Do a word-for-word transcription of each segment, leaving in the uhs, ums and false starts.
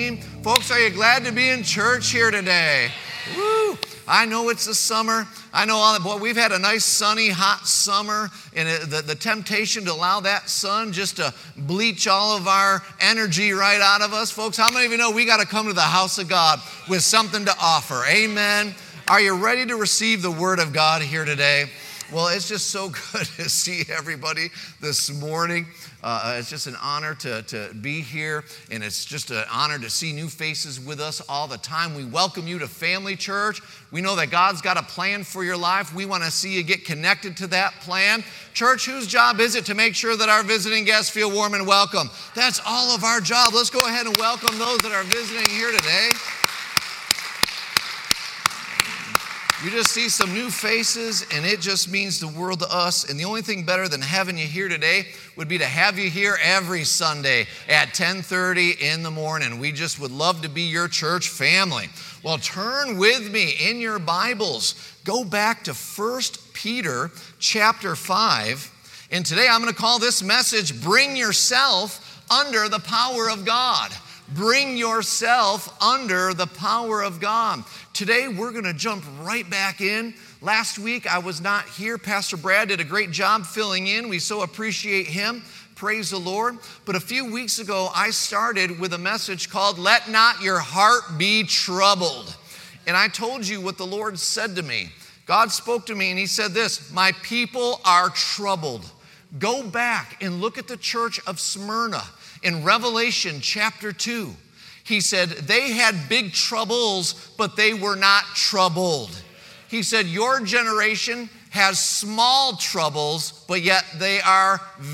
team. Folks, are you glad to be in church here today? Woo! I know it's the summer. I know all that. Boy, we've had a nice sunny, hot summer, and it, the, the temptation to allow that sun just to bleach all of our energy right out of us. Folks, how many of you know we got to come to the house of God with something to offer? Amen. Are you ready to receive the word of God here today? Well, it's just so good to see everybody this morning. Uh, it's just an honor to, to be here, and it's just an honor to see new faces with us all the time. We welcome you to Family Church. We know that God's got a plan for your life. We want to see you get connected to that plan. Church, whose job is it to make sure that our visiting guests feel warm and welcome? That's all of our job. Let's go ahead and welcome those that are visiting here today. You just see some new faces, and it just means the world to us. And the only thing better than having you here today would be to have you here every Sunday at ten thirty in the morning. We just would love to be your church family. Well, turn with me in your Bibles. Go back to First Peter chapter five. And today I'm going to call this message, Bring Yourself Under the Power of God. Bring yourself under the power of God. Today, we're going to jump right back in. Last week, I was not here. Pastor Brad did a great job filling in. We so appreciate him. Praise the Lord. But a few weeks ago, I started with a message called, Let Not Your Heart Be Troubled. And I told you what the Lord said to me. God spoke to me, and he said this, My people are troubled. Go back and look at the church of Smyrna. In Revelation chapter two, he said, they had big troubles, but they were not troubled. He said, your generation has small troubles, but yet they are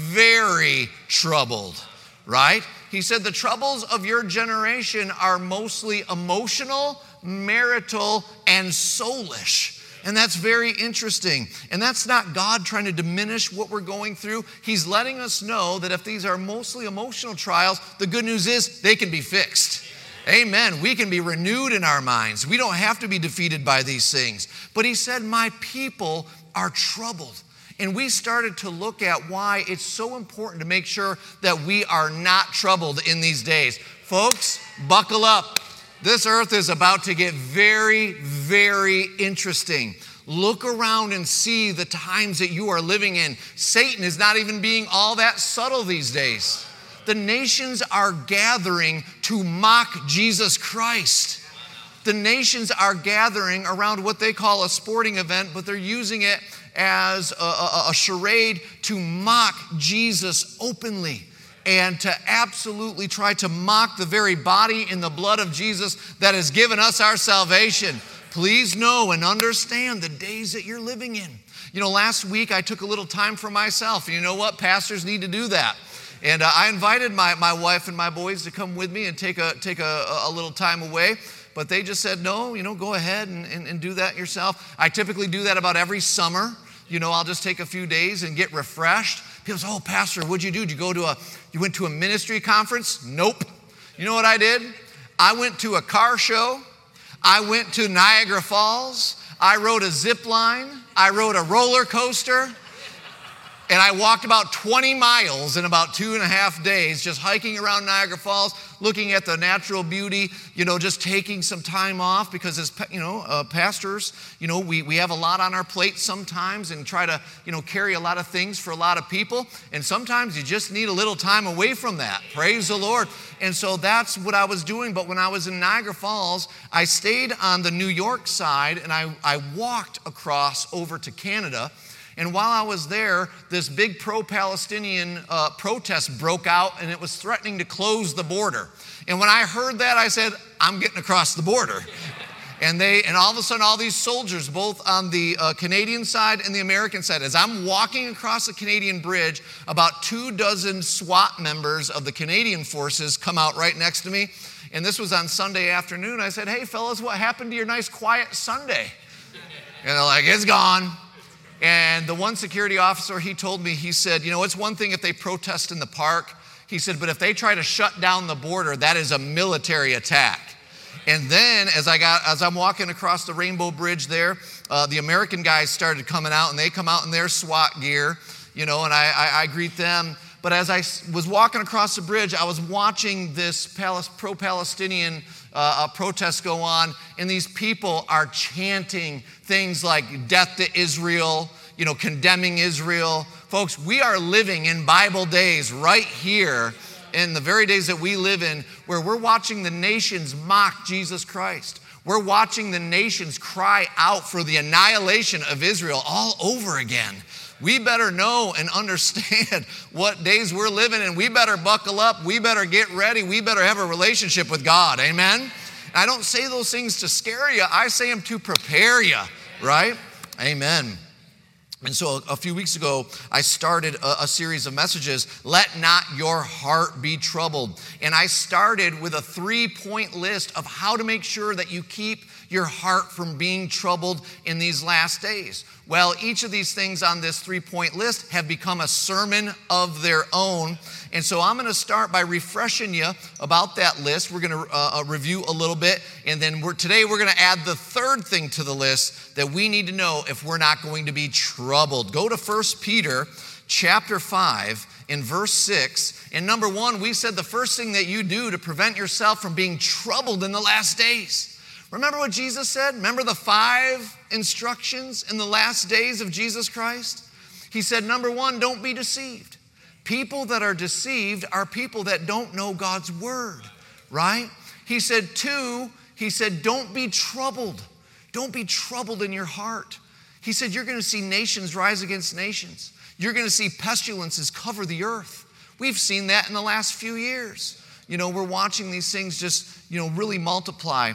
very troubled, right? He said, the troubles of your generation are mostly emotional, marital, and soulish. And that's very interesting. And that's not God trying to diminish what we're going through. He's letting us know that if these are mostly emotional trials, the good news is they can be fixed. Amen. We can be renewed in our minds. We don't have to be defeated by these things. But he said, my people are troubled. And we started to look at why it's so important to make sure that we are not troubled in these days. Folks, buckle up. This earth is about to get very, very interesting. Look around and see the times that you are living in. Satan is not even being all that subtle these days. The nations are gathering to mock Jesus Christ. The nations are gathering around what they call a sporting event, but they're using it as a, a, a charade to mock Jesus openly, and to absolutely try to mock the very body and the blood of Jesus that has given us our salvation. Please know and understand the days that you're living in. You know, last week I took a little time for myself. And you know what? Pastors need to do that. And uh, I invited my, my wife and my boys to come with me and take a take a, a little time away. But they just said, no, you know, go ahead and, and, and do that yourself. I typically do that about every summer. You know, I'll just take a few days and get refreshed. People say, oh, Pastor, what'd you do? Did you go to a, you went to a ministry conference? Nope. You know what I did? I went to a car show. I went to Niagara Falls. I rode a zip line. I rode a roller coaster. And I walked about twenty miles in about two and a half days, just hiking around Niagara Falls, looking at the natural beauty, you know, just taking some time off because as, you know, uh, pastors, you know, we, we have a lot on our plate sometimes and try to, you know, carry a lot of things for a lot of people. And sometimes you just need a little time away from that. Praise the Lord. And so that's what I was doing. But when I was in Niagara Falls, I stayed on the New York side and I, I walked across over to Canada. And while I was there, this big pro-Palestinian uh, protest broke out, and it was threatening to close the border. And when I heard that, I said, I'm getting across the border. And they, and all of a sudden, all these soldiers, both on the uh, Canadian side and the American side, as I'm walking across the Canadian bridge, about two dozen SWAT members of the Canadian forces come out right next to me. And this was on Sunday afternoon. I said, hey, fellas, what happened to your nice, quiet Sunday? And they're like, it's gone. And the one security officer, he told me, he said, you know, it's one thing if they protest in the park. He said, but if they try to shut down the border, that is a military attack. And then as I got, as I'm walking across the Rainbow Bridge there, uh, the American guys started coming out, and they come out in their SWAT gear, you know, and I, I, I greet them. but as I was walking across the bridge, I was watching this pro-Palestinian uh, protest go on, and these people are chanting things like death to Israel, you know, condemning Israel. Folks, we are living in Bible days right here in the very days that we live in, where we're watching the nations mock Jesus Christ. We're watching the nations cry out for the annihilation of Israel all over again. We better know and understand what days we're living in. We better buckle up. We better get ready. We better have a relationship with God. Amen? And I don't say those things to scare you. I say them to prepare you, right? Amen. And so a few weeks ago, I started a, a series of messages, Let Not Your Heart Be Troubled. And I started with a three-point list of how to make sure that you keep your heart from being troubled in these last days. Well, each of these things on this three-point list have become a sermon of their own. And so I'm going to start by refreshing you about that list. We're going to uh, review a little bit. And then we're, today we're going to add the third thing to the list that we need to know if we're not going to be troubled. Go to First Peter chapter five in verse six. And number one, we said the first thing that you do to prevent yourself from being troubled in the last days. Remember what Jesus said? Remember the five instructions in the last days of Jesus Christ? He said, number one, don't be deceived. People that are deceived are people that don't know God's word, right? He said, two, he said, don't be troubled. Don't be troubled in your heart. He said, you're going to see nations rise against nations. You're going to see pestilences cover the earth. We've seen that in the last few years. You know, we're watching these things just, you know, really multiply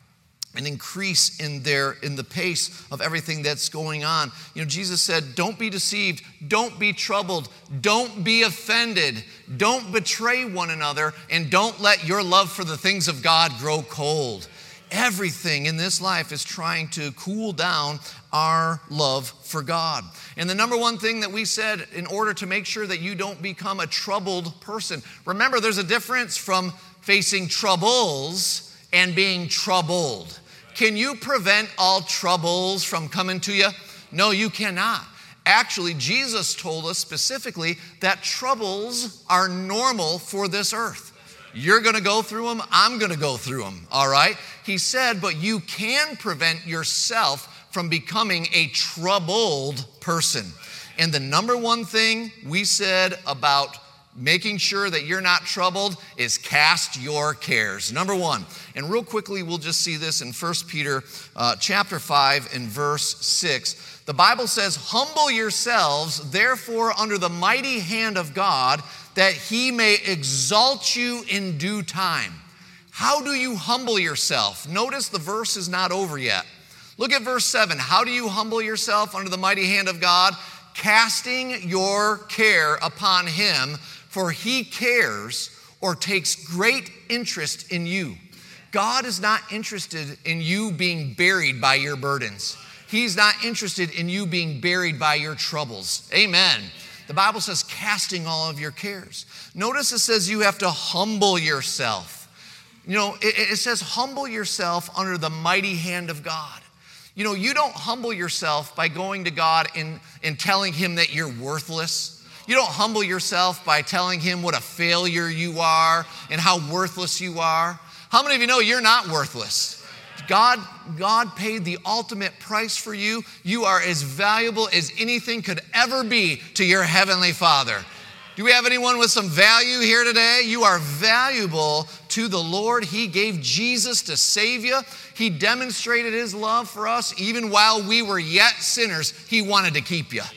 and increase in their in the pace of everything that's going on. You know, Jesus said, don't be deceived, don't be troubled, don't be offended, don't betray one another, and don't let your love for the things of God grow cold. Everything in this life is trying to cool down our love for God. And the number one thing that we said in order to make sure that you don't become a troubled person, remember there's a difference from facing troubles and being troubled. Can you prevent all troubles from coming to you? No, you cannot. Actually, Jesus told us specifically that troubles are normal for this earth. You're going to go through them. I'm going to go through them, all right? He said, but you can prevent yourself from becoming a troubled person. And the number one thing we said about making sure that you're not troubled is cast your cares. Number one. And real quickly, we'll just see this in First Peter uh, chapter five and verse six. The Bible says, humble yourselves, therefore, under the mighty hand of God, that he may exalt you in due time. How do you humble yourself? Notice the verse is not over yet. Look at verse seven. How do you humble yourself under the mighty hand of God? Casting your care upon him, for he cares or takes great interest in you. God is not interested in you being buried by your burdens. He's not interested in you being buried by your troubles. Amen. The Bible says casting all of your cares. Notice it says you have to humble yourself. You know, it, it says humble yourself under the mighty hand of God. You know, you don't humble yourself by going to God and, and telling him that you're worthless. You don't humble yourself by telling him what a failure you are and how worthless you are. How many of you know you're not worthless? God, God paid the ultimate price for you. You are as valuable as anything could ever be to your heavenly Father. Do we have anyone with some value here today? You are valuable to the Lord. He gave Jesus to save you. He demonstrated his love for us. Even while we were yet sinners, he wanted to keep you.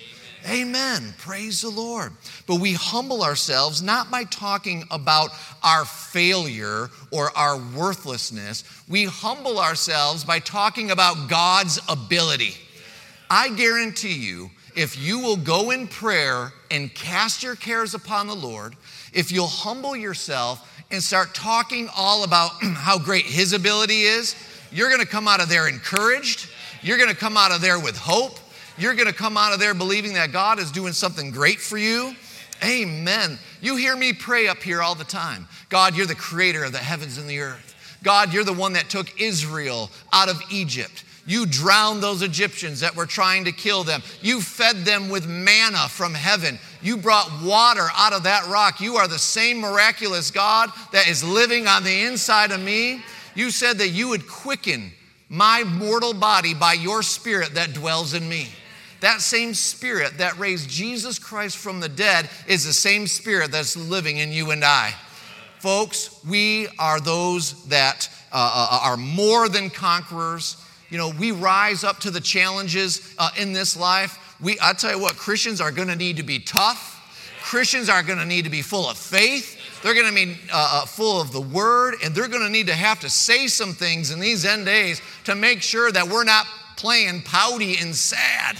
Amen. Praise the Lord. But we humble ourselves not by talking about our failure or our worthlessness. We humble ourselves by talking about God's ability. I guarantee you, if you will go in prayer and cast your cares upon the Lord, if you'll humble yourself and start talking all about how great his ability is, you're going to come out of there encouraged. You're going to come out of there with hope. You're going to come out of there believing that God is doing something great for you. Amen. You hear me pray up here all the time. God, you're the creator of the heavens and the earth. God, you're the one that took Israel out of Egypt. You drowned those Egyptians that were trying to kill them. You fed them with manna from heaven. You brought water out of that rock. You are the same miraculous God that is living on the inside of me. You said that you would quicken my mortal body by your Spirit that dwells in me. That same Spirit that raised Jesus Christ from the dead is the same Spirit that's living in you and I. Folks, we are those that uh, are more than conquerors. You know, we rise up to the challenges uh, in this life. We, I tell you what, Christians are going to need to be tough. Christians are going to need to be full of faith. They're going to be uh, uh, full of the Word, and they're going to need to have to say some things in these end days to make sure that we're not playing pouty and sad.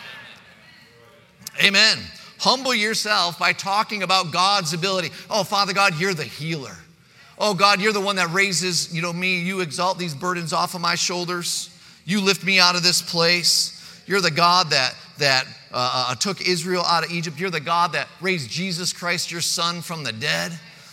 Amen. Humble yourself by talking about God's ability. Oh, Father God, you're the healer. Oh, God, you're the one that raises, you know, me. You exalt these burdens off of my shoulders. You lift me out of this place. You're the God that, that uh, uh, took Israel out of Egypt. You're the God that raised Jesus Christ, your Son, from the dead.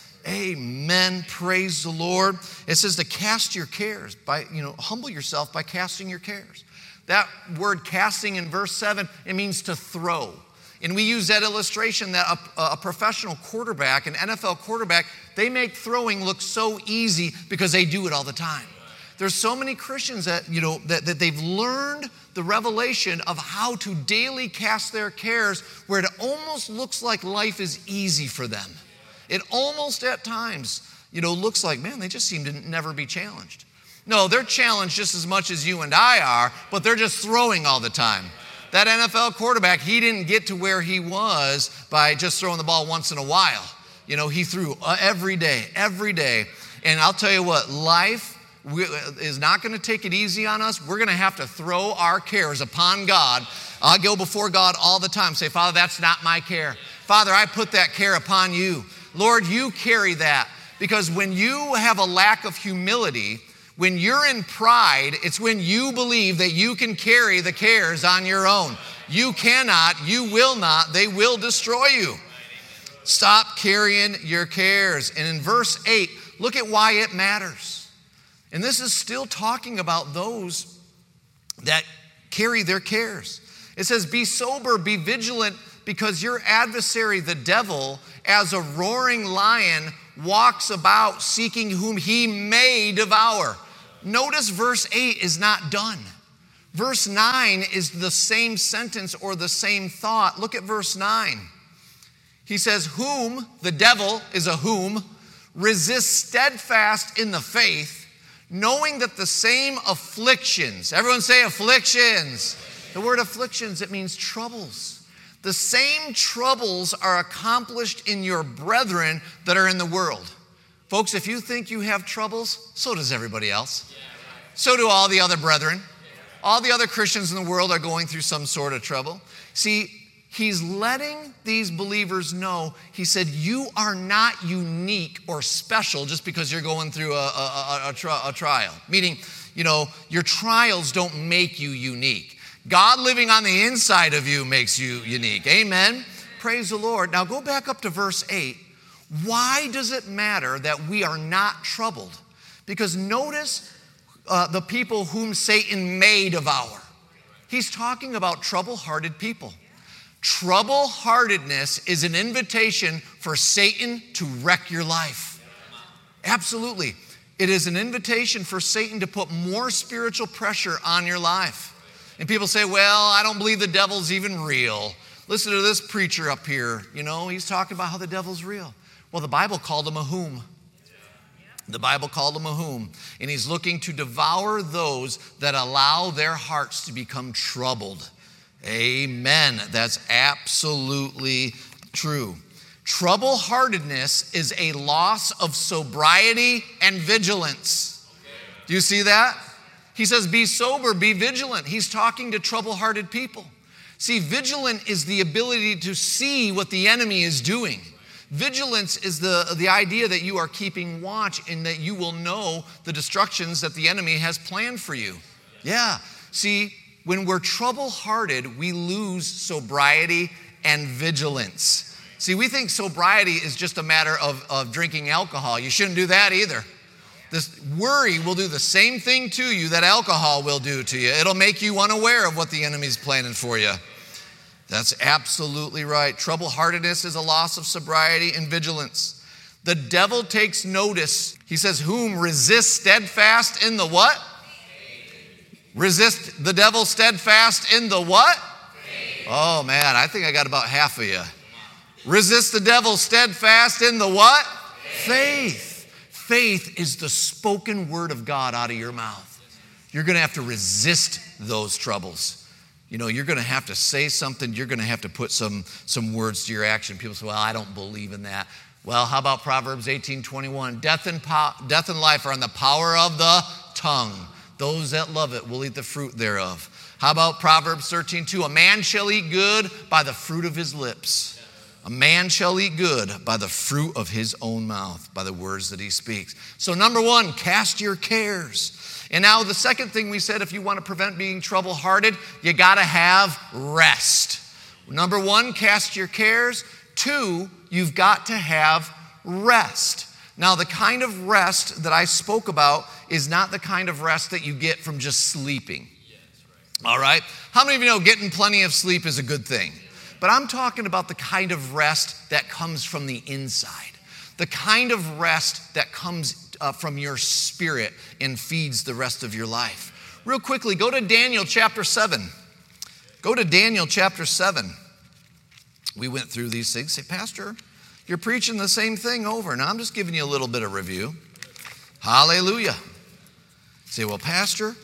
Amen. Praise the Lord. It says to cast your cares by, you know, humble yourself by casting your cares. That word casting in verse seven, it means to throw. And we use that illustration that a, a professional quarterback, an N F L quarterback, they make throwing look so easy because they do it all the time. There's so many Christians that, you know, that, that they've learned the revelation of how to daily cast their cares where it almost looks like life is easy for them. It almost at times, you know, looks like, man, they just seem to never be challenged. No, they're challenged just as much as you and I are, but they're just throwing all the time. That N F L quarterback, he didn't get to where he was by just throwing the ball once in a while. You know, he threw every day, every day. And I'll tell you what, life is not going to take it easy on us. We're going to have to throw our cares upon God. I go before God all the time, say, Father, that's not my care. Father, I put that care upon you. Lord, you carry that. Because when you have a lack of humility, when you're in pride, it's when you believe that you can carry the cares on your own. You cannot, you will not, they will destroy you. Stop carrying your cares. And in verse eight, look at why it matters. And this is still talking about those that carry their cares. It says, be sober, be vigilant, because your adversary, the devil, as a roaring lion, walks about seeking whom he may devour. Notice verse eight is not done. Verse nine is the same sentence or the same thought. Look at verse nine. He says, whom, the devil is a whom, resist steadfast in the faith, knowing that the same afflictions, everyone say afflictions. The word afflictions, it means troubles. The same troubles are accomplished in your brethren that are in the world. Folks, if you think you have troubles, so does everybody else. So do all the other brethren. All the other Christians in the world are going through some sort of trouble. See, he's letting these believers know, he said, you are not unique or special just because you're going through a, a, a, a, tri- a trial. Meaning, you know, your trials don't make you unique. God living on the inside of you makes you unique. Amen. Praise the Lord. Now go back up to verse eight. Why does it matter that we are not troubled? Because notice uh, the people whom Satan may devour. He's talking about trouble-hearted people. Trouble-heartedness is an invitation for Satan to wreck your life. Absolutely. It is an invitation for Satan to put more spiritual pressure on your life. And people say, well, I don't believe the devil's even real. Listen to this preacher up here. You know, he's talking about how the devil's real. Well, the Bible called him a whom. The Bible called him a whom. And he's looking to devour those that allow their hearts to become troubled. Amen. That's absolutely true. Trouble-heartedness is a loss of sobriety and vigilance. Do you see that? He says, be sober, be vigilant. He's talking to trouble-hearted people. See, vigilant is the ability to see what the enemy is doing. Vigilance is the, the idea that you are keeping watch and that you will know the destructions that the enemy has planned for you. Yeah. See, when we're trouble-hearted, we lose sobriety and vigilance. See, we think sobriety is just a matter of, of drinking alcohol. You shouldn't do that either. This worry will do the same thing to you that alcohol will do to you. It'll make you unaware of what the enemy's planning for you. That's absolutely right. Trouble-heartedness is a loss of sobriety and vigilance. The devil takes notice. He says, whom resist steadfast in the what? Faith. Resist the devil steadfast in the what? Faith. Oh man, I think I got about half of you. Resist the devil steadfast in the what? Faith. Faith, Faith is the spoken word of God out of your mouth. You're going to have to resist those troubles. You know, you're going to have to say something. You're going to have to put some, some words to your action. People say, well, I don't believe in that. Well, how about Proverbs eighteen twenty-one? Death and, po- death and life are in the power of the tongue. Those that love it will eat the fruit thereof. How about Proverbs thirteen two? A man shall eat good by the fruit of his lips. A man shall eat good by the fruit of his own mouth, by the words that he speaks. So number one, cast your cares. And now the second thing we said, if you want to prevent being trouble-hearted, you got to have rest. Number one, cast your cares. Two, you've got to have rest. Now, the kind of rest that I spoke about is not the kind of rest that you get from just sleeping. All right? How many of you know getting plenty of sleep is a good thing? But I'm talking about the kind of rest that comes from the inside. The kind of rest that comes Uh, from your spirit and feeds the rest of your life. Real quickly, go to Daniel chapter seven. Go to Daniel chapter seven. We went through these things. Say, Pastor, you're preaching the same thing over. Now, I'm just giving you a little bit of review. Hallelujah. Say, well, Pastor,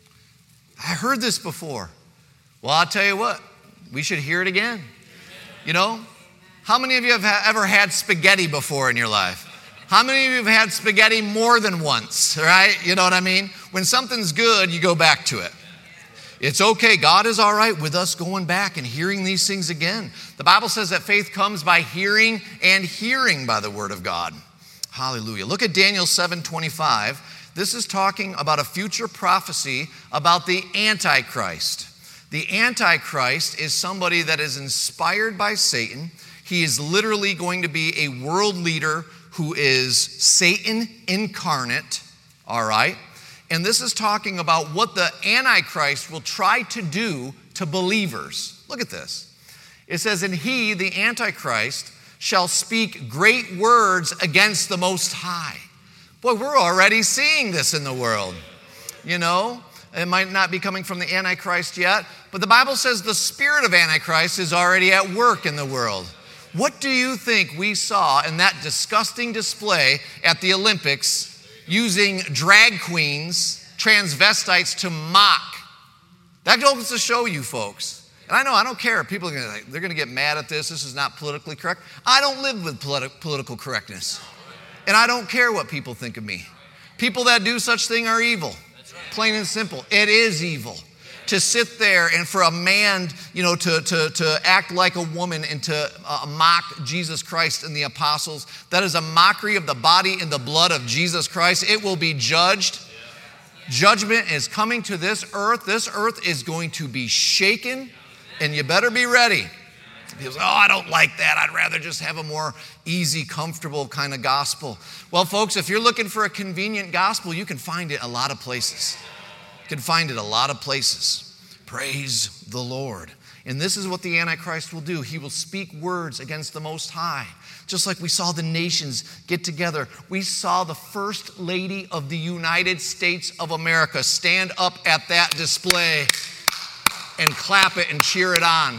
I heard this before. Well, I'll tell you what, we should hear it again. You know, how many of you have ha- ever had spaghetti before in your life? How many of you have had spaghetti more than once, right? You know what I mean? When something's good, you go back to it. It's okay. God is all right with us going back and hearing these things again. The Bible says that faith comes by hearing and hearing by the word of God. Hallelujah. Look at Daniel seven twenty-five. This is talking about a future prophecy about the Antichrist. The Antichrist is somebody that is inspired by Satan. He is literally going to be a world leader who is Satan incarnate, all right? And this is talking about what the Antichrist will try to do to believers. Look at this. It says, and he, the Antichrist, shall speak great words against the Most High. Boy, we're already seeing this in the world. You know, it might not be coming from the Antichrist yet, but the Bible says the spirit of Antichrist is already at work in the world. What do you think we saw in that disgusting display at the Olympics using drag queens, transvestites to mock? That goes to show you folks. And I know, I don't care. People are going to, they're going to get mad at this. This is not politically correct. I don't live with politi- political correctness. And I don't care what people think of me. People that do such thing are evil. Plain and simple. It is evil. To sit there and for a man, you know, to, to, to act like a woman and to uh, mock Jesus Christ and the apostles, that is a mockery of the body and the blood of Jesus Christ. It will be judged. Judgment is coming to this earth. This earth is going to be shaken, and you better be ready. People say, oh, I don't like that. I'd rather just have a more easy, comfortable kind of gospel. Well, folks, if you're looking for a convenient gospel, you can find it a lot of places. You can find it a lot of places. Praise the Lord. And this is what the Antichrist will do. He will speak words against the Most High. Just like we saw the nations get together. We saw the First Lady of the United States of America stand up at that display and clap it and cheer it on.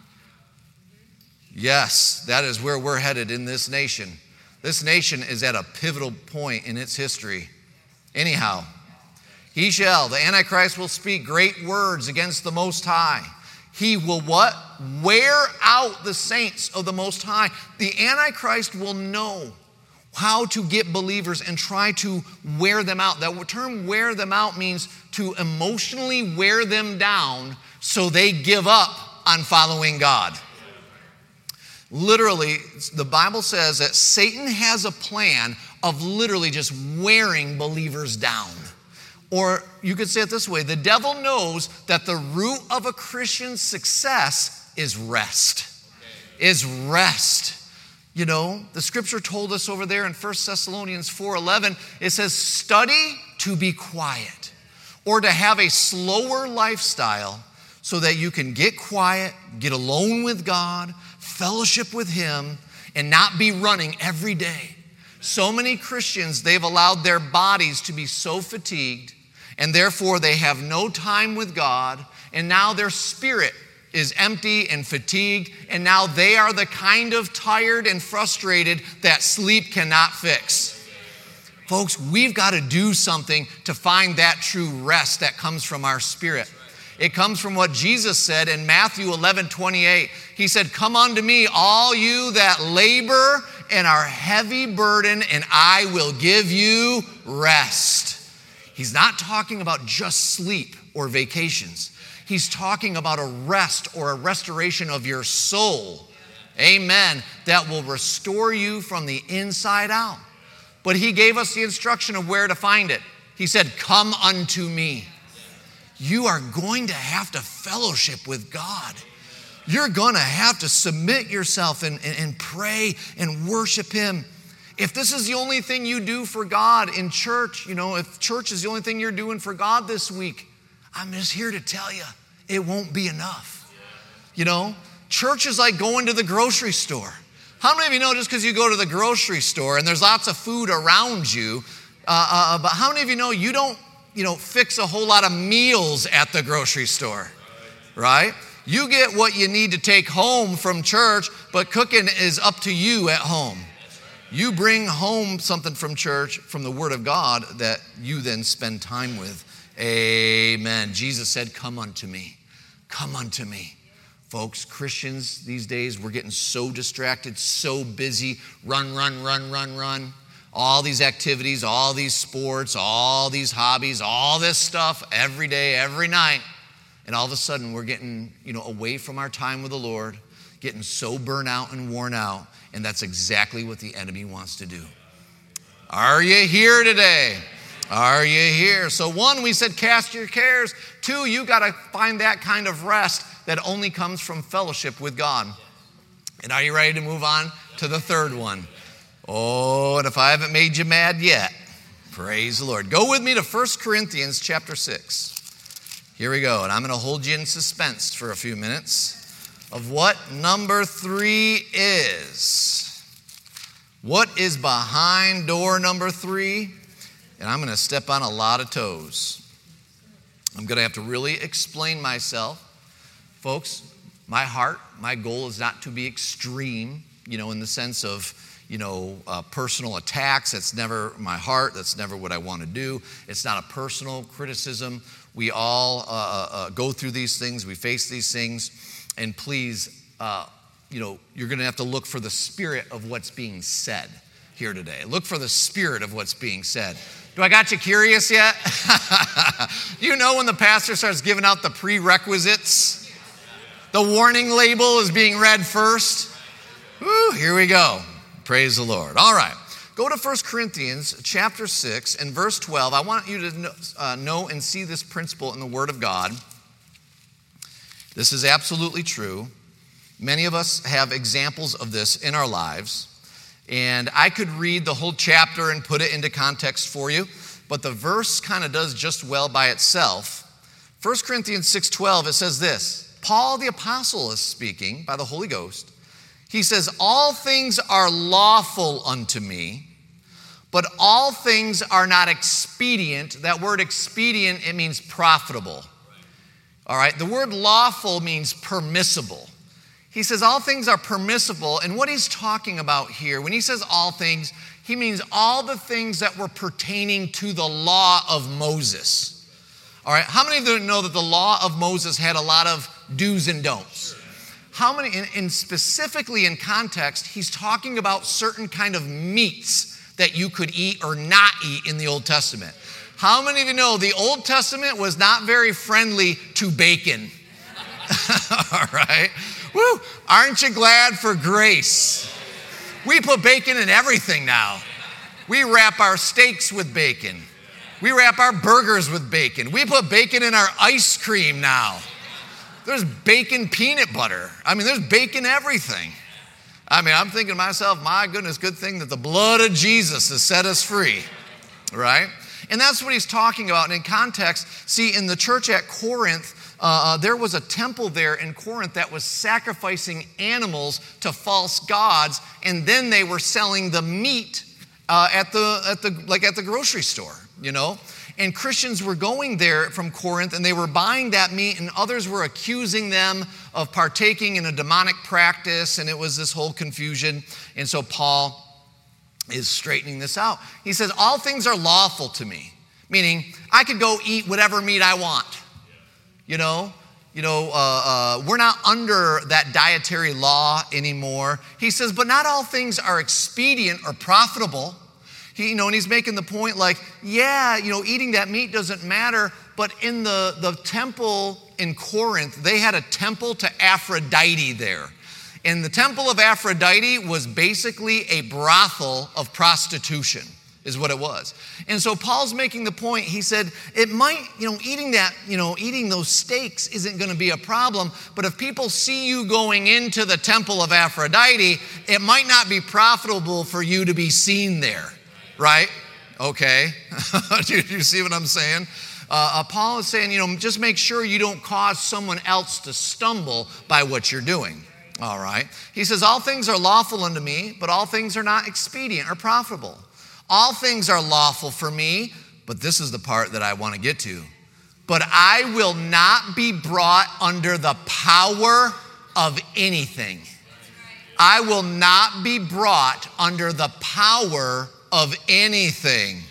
Yes, that is where we're headed in this nation. This nation is at a pivotal point in its history. Anyhow, he shall, the Antichrist will speak great words against the Most High. He will what? Wear out the saints of the Most High. The Antichrist will know how to get believers and try to wear them out. That term wear them out means to emotionally wear them down so they give up on following God. Literally, the Bible says that Satan has a plan of literally just wearing believers down. Or you could say it this way, the devil knows that the root of a Christian's success is rest. Is rest. You know, the scripture told us over there in First Thessalonians four eleven, it says, study to be quiet, or to have a slower lifestyle so that you can get quiet, get alone with God, fellowship with Him, and not be running every day. So many Christians, they've allowed their bodies to be so fatigued, and therefore they have no time with God, and now their spirit is empty and fatigued, and now they are the kind of tired and frustrated that sleep cannot fix. Folks, we've got to do something to find that true rest that comes from our spirit. It comes from what Jesus said in Matthew eleven twenty-eight. He said, "Come unto me, all you that labor and are heavy burdened, and I will give you rest." He's not talking about just sleep or vacations. He's talking about a rest or a restoration of your soul. Amen. That will restore you from the inside out. But He gave us the instruction of where to find it. He said, "Come unto me." You are going to have to fellowship with God. You're going to have to submit yourself and, and, and pray and worship Him. If this is the only thing you do for God in church, you know, if church is the only thing you're doing for God this week, I'm just here to tell you, it won't be enough. You know, church is like going to the grocery store. How many of you know just because you go to the grocery store and there's lots of food around you, uh, uh, but how many of you know you don't, you know, fix a whole lot of meals at the grocery store, right? You get what you need to take home from church, but cooking is up to you at home. You bring home something from church, from the Word of God, that you then spend time with. Amen. Jesus said, "Come unto me. Come unto me." Folks, Christians these days, we're getting so distracted, so busy. Run, run, run, run, run. All these activities, all these sports, all these hobbies, all this stuff every day, every night. And all of a sudden, we're getting, you know, away from our time with the Lord, getting so burnt out and worn out. And that's exactly what the enemy wants to do. Are you here today? Are you here? So one, we said cast your cares. Two, you got to find that kind of rest that only comes from fellowship with God. And are you ready to move on to the third one? Oh, and if I haven't made you mad yet, praise the Lord. Go with me to First Corinthians chapter six. Here we go. And I'm going to hold you in suspense for a few minutes of what number three is. What is behind door number three? And I'm going to step on a lot of toes. I'm going to have to really explain myself. Folks, my heart, my goal is not to be extreme, you know, in the sense of, you know, uh, personal attacks. That's never my heart. That's never what I want to do. It's not a personal criticism. We all uh, uh, go through these things. We face these things. And please, uh, you know, you're going to have to look for the spirit of what's being said here today. Look for the spirit of what's being said. Do I got you curious yet? You know when the pastor starts giving out the prerequisites? The warning label is being read first. Woo, here we go. Praise the Lord. All right. Go to First Corinthians chapter six and verse twelve. I want you to know, uh, know and see this principle in the Word of God. This is absolutely true. Many of us have examples of this in our lives. And I could read the whole chapter and put it into context for you, but the verse kind of does just well by itself. First Corinthians six twelve, it says this. Paul the apostle is speaking by the Holy Ghost. He says, "All things are lawful unto me, but all things are not expedient." That word expedient, it means profitable. All right, the word lawful means permissible. He says all things are permissible, and what he's talking about here, when he says all things, he means all the things that were pertaining to the law of Moses. All right, how many of you know that the law of Moses had a lot of do's and don'ts? How many, and, and specifically in context, he's talking about certain kind of meats that you could eat or not eat in the Old Testament. How many of you know the Old Testament was not very friendly to bacon? All right. Woo! Aren't you glad for grace? We put bacon in everything now. We wrap our steaks with bacon. We wrap our burgers with bacon. We put bacon in our ice cream now. There's bacon peanut butter. I mean, there's bacon everything. I mean, I'm thinking to myself, my goodness, good thing that the blood of Jesus has set us free, right? And that's what he's talking about. And in context, see, in the church at Corinth, Uh, there was a temple there in Corinth that was sacrificing animals to false gods, and then they were selling the meat uh, at the at the like at the grocery store, you know. And Christians were going there from Corinth, and they were buying that meat, and others were accusing them of partaking in a demonic practice, and it was this whole confusion. And so Paul is straightening this out. He says, all things are lawful to me, meaning I could go eat whatever meat I want. You know, you know, uh, uh, we're not under that dietary law anymore. He says, but not all things are expedient or profitable. He, you know, and he's making the point like, yeah, you know, eating that meat doesn't matter, but in the, the temple in Corinth, they had a temple to Aphrodite there. And the temple of Aphrodite was basically a brothel of prostitution, is what it was. And so Paul's making the point, he said, it might, you know, eating that, you know, eating those steaks isn't going to be a problem, but if people see you going into the temple of Aphrodite, it might not be profitable for you to be seen there. Right? Okay. do, you, do you see what I'm saying? Uh, uh, Paul is saying, you know, just make sure you don't cause someone else to stumble by what you're doing. All right. He says, all things are lawful unto me, but all things are not expedient or profitable. All things are lawful for me, but this is the part that I want to get to. But I will not be brought under the power of anything. I will not be brought under the power of anything.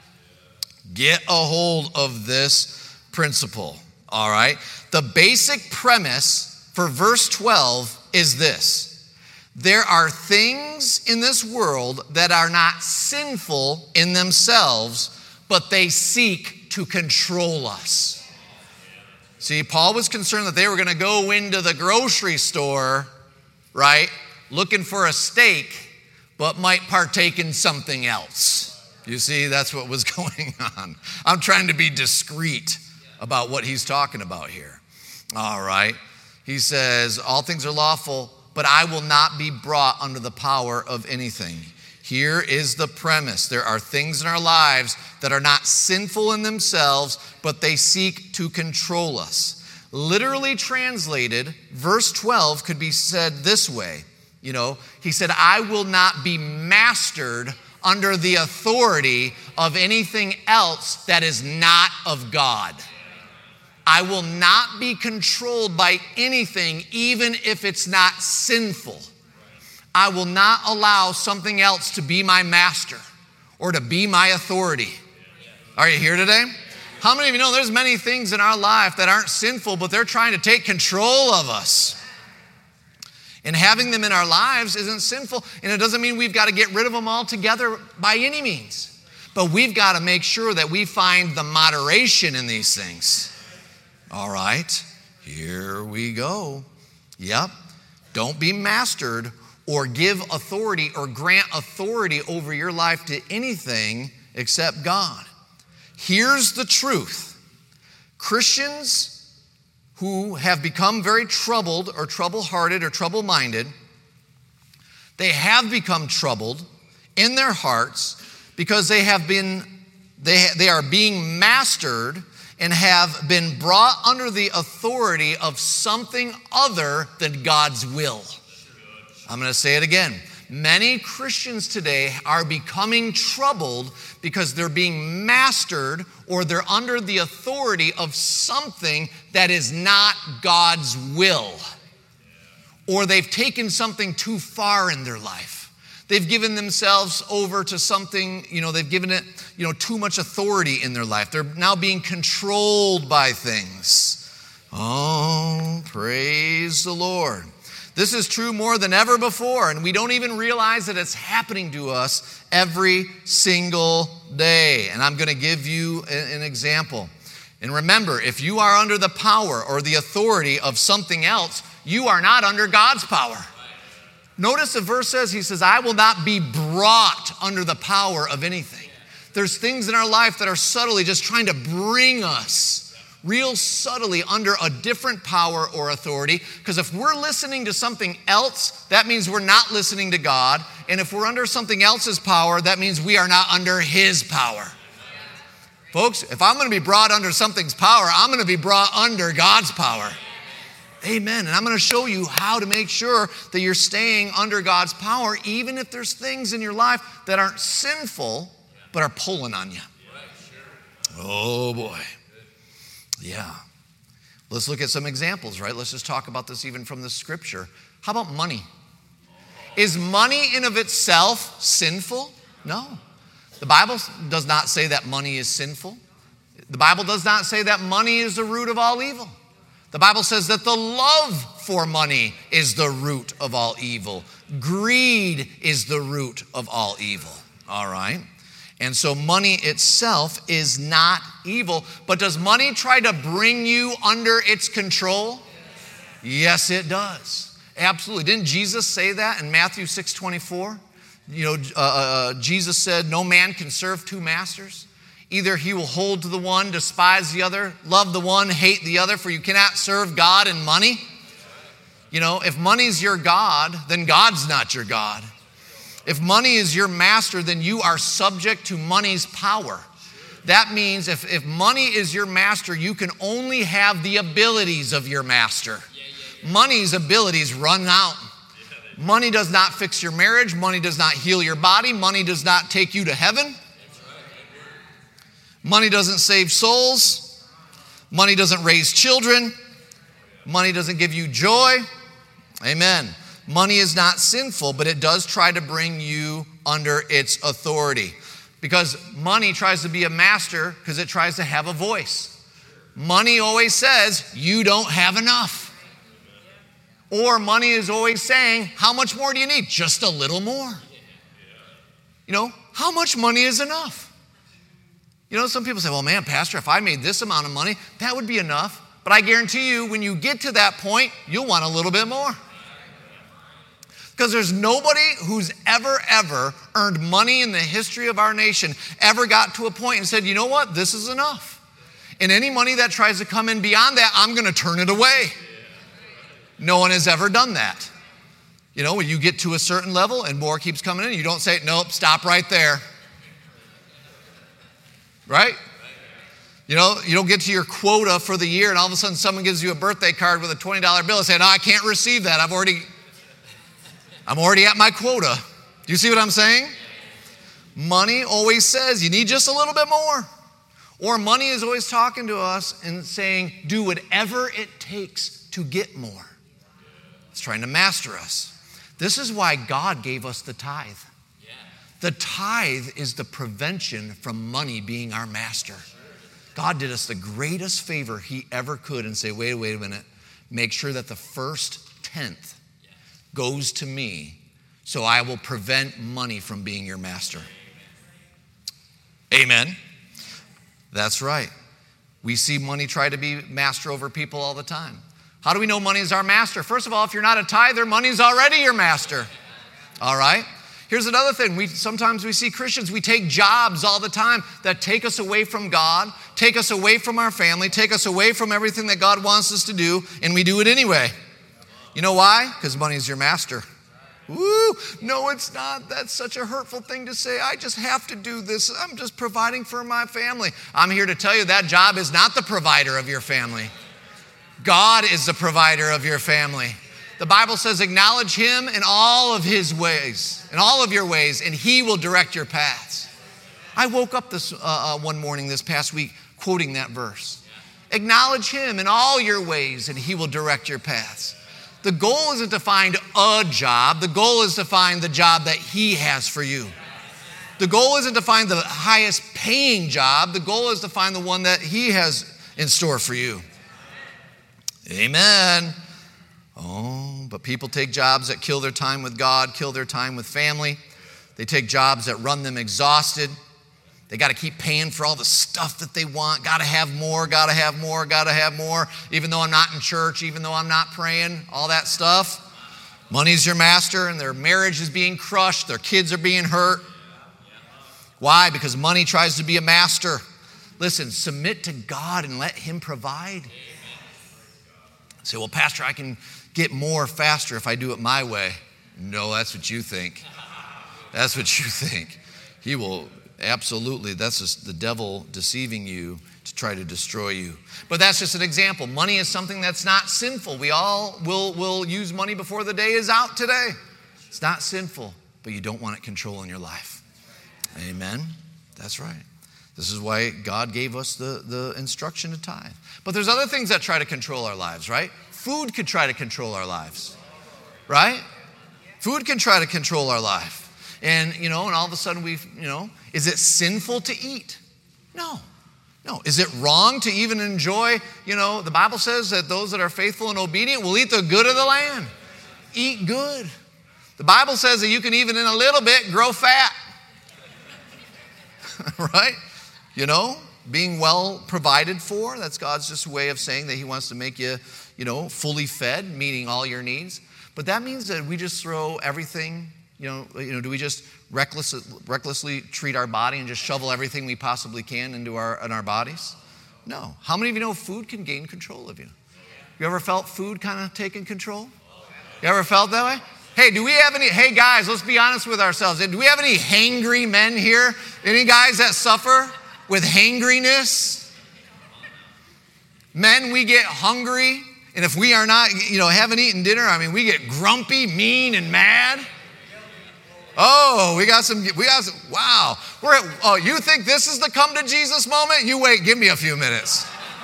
Get a hold of this principle, all right? The basic premise for verse twelve is this. There are things in this world that are not sinful in themselves, but they seek to control us. See, Paul was concerned that they were going to go into the grocery store, right, looking for a steak, but might partake in something else. You see, that's what was going on. I'm trying to be discreet about what he's talking about here. All right. He says, all things are lawful, but I will not be brought under the power of anything. Here is the premise. There are things in our lives that are not sinful in themselves, but they seek to control us. Literally translated, verse twelve could be said this way. You know, he said, I will not be mastered under the authority of anything else that is not of God. I will not be controlled by anything, even if it's not sinful. I will not allow something else to be my master or to be my authority. Are you here today? How many of you know there's many things in our life that aren't sinful, but they're trying to take control of us? And having them in our lives isn't sinful, and it doesn't mean we've got to get rid of them altogether by any means. But we've got to make sure that we find the moderation in these things. All right, here we go. Yep, don't be mastered or give authority or grant authority over your life to anything except God. Here's the truth. Christians who have become very troubled or trouble-hearted or trouble-minded, they have become troubled in their hearts because they have been, they, they are being mastered and have been brought under the authority of something other than God's will. I'm going to say it again. Many Christians today are becoming troubled because they're being mastered or they're under the authority of something that is not God's will. Or they've taken something too far in their life. They've given themselves over to something, you know, they've given it, you know, too much authority in their life. They're now being controlled by things. Oh, praise the Lord. This is true more than ever before, and we don't even realize that it's happening to us every single day. And I'm going to give you an example. And remember, if you are under the power or the authority of something else, you are not under God's power. Notice the verse says, he says, I will not be brought under the power of anything. There's things in our life that are subtly just trying to bring us real subtly under a different power or authority. Because if we're listening to something else, that means we're not listening to God. And if we're under something else's power, that means we are not under His power. Folks, if I'm going to be brought under something's power, I'm going to be brought under God's power. Amen. And I'm going to show you how to make sure that you're staying under God's power, even if there's things in your life that aren't sinful, but are pulling on you. Oh, boy. Yeah. Let's look at some examples, right? Let's just talk about this even from the scripture. How about money? Is money in of itself sinful? No. The Bible does not say that money is sinful. The Bible does not say that money is the root of all evil. The Bible says that the love for money is the root of all evil. Greed is the root of all evil. All right? And so money itself is not evil. But does money try to bring you under its control? Yes, it does. Absolutely. Didn't Jesus say that in Matthew six twenty-four? You know, uh, uh, Jesus said, no man can serve two masters. Either he will hold to the one, despise the other, love the one, hate the other, for you cannot serve God and money. You know, if money's your God, then God's not your God. If money is your master, then you are subject to money's power. That means if, if money is your master, you can only have the abilities of your master. Money's abilities run out. Money does not fix your marriage. Money does not heal your body. Money does not take you to heaven. Money doesn't save souls. Money doesn't raise children. Money doesn't give you joy. Amen. Money is not sinful, but it does try to bring you under its authority. Because money tries to be a master because it tries to have a voice. Money always says, you don't have enough. Or money is always saying, how much more do you need? Just a little more. You know, how much money is enough? You know, some people say, well, man, Pastor, if I made this amount of money, that would be enough. But I guarantee you, when you get to that point, you'll want a little bit more. Because there's nobody who's ever, ever earned money in the history of our nation ever got to a point and said, you know what, this is enough. And any money that tries to come in beyond that, I'm going to turn it away. No one has ever done that. You know, when you get to a certain level and more keeps coming in, you don't say, nope, stop right there. Right? You know, you don't get to your quota for the year and all of a sudden someone gives you a birthday card with a twenty dollar bill and say, no, I can't receive that. I've already, I'm already at my quota. Do you see what I'm saying? Money always says you need just a little bit more. Or money is always talking to us and saying, do whatever it takes to get more. It's trying to master us. This is why God gave us the tithe. The tithe is the prevention from money being our master. God did us the greatest favor he ever could and say, wait, wait a minute. Make sure that the first tenth goes to me so I will prevent money from being your master. Amen. That's right. We see money try to be master over people all the time. How do we know money is our master? First of all, if you're not a tither, money's already your master. All right? Here's another thing. We sometimes we see Christians, we take jobs all the time that take us away from God, take us away from our family, take us away from everything that God wants us to do, and we do it anyway. You know why? Because money is your master. Woo! No, it's not. That's such a hurtful thing to say. I just have to do this. I'm just providing for my family. I'm here to tell you that job is not the provider of your family. God is the provider of your family. The Bible says, acknowledge him in all of his ways, in all of your ways, and he will direct your paths. I woke up this uh, uh, one morning this past week quoting that verse. Acknowledge him in all your ways, and he will direct your paths. The goal isn't to find a job. The goal is to find the job that he has for you. The goal isn't to find the highest paying job. The goal is to find the one that he has in store for you. Amen. Oh, but people take jobs that kill their time with God, kill their time with family. They take jobs that run them exhausted. They got to keep paying for all the stuff that they want. Got to have more, got to have more, got to have more. Even though I'm not in church, even though I'm not praying, all that stuff. Money's your master, and their marriage is being crushed. Their kids are being hurt. Why? Because money tries to be a master. Listen, submit to God and let him provide. Say, well, Pastor, I can get more faster if I do it my way. No, that's what you think. That's what you think. He will Absolutely. That's just the devil deceiving you to try to destroy you. But that's just an example. Money is something that's not sinful. We all will, will use money before the day is out today. It's not sinful, but you don't want it controlling your life. Amen? That's right. This is why God gave us the, the instruction to tithe. But there's other things that try to control our lives, right? Food could try to control our lives, right? Food can try to control our life. And, you know, and all of a sudden we, you know, is it sinful to eat? No. No. Is it wrong to even enjoy, you know, the Bible says that those that are faithful and obedient will eat the good of the land. Eat good. The Bible says that you can even in a little bit grow fat. Right? You know, being well provided for, that's God's just way of saying that he wants to make you, you know, fully fed, meeting all your needs. But that means that we just throw everything, you know, you know, do we just reckless, recklessly treat our body and just shovel everything we possibly can into our, in our bodies? No. How many of you know food can gain control of you? You ever felt food kind of taking control? You ever felt that way? Hey, do we have any, hey guys, let's be honest with ourselves. Do we have any hangry men here? Any guys that suffer with hangriness? Men, we get hungry, and if we are not, you know, haven't eaten dinner, I mean, we get grumpy, mean, and mad. Oh, we got some, we got some, wow. We're at, oh, you think this is the come to Jesus moment? You wait, give me a few minutes.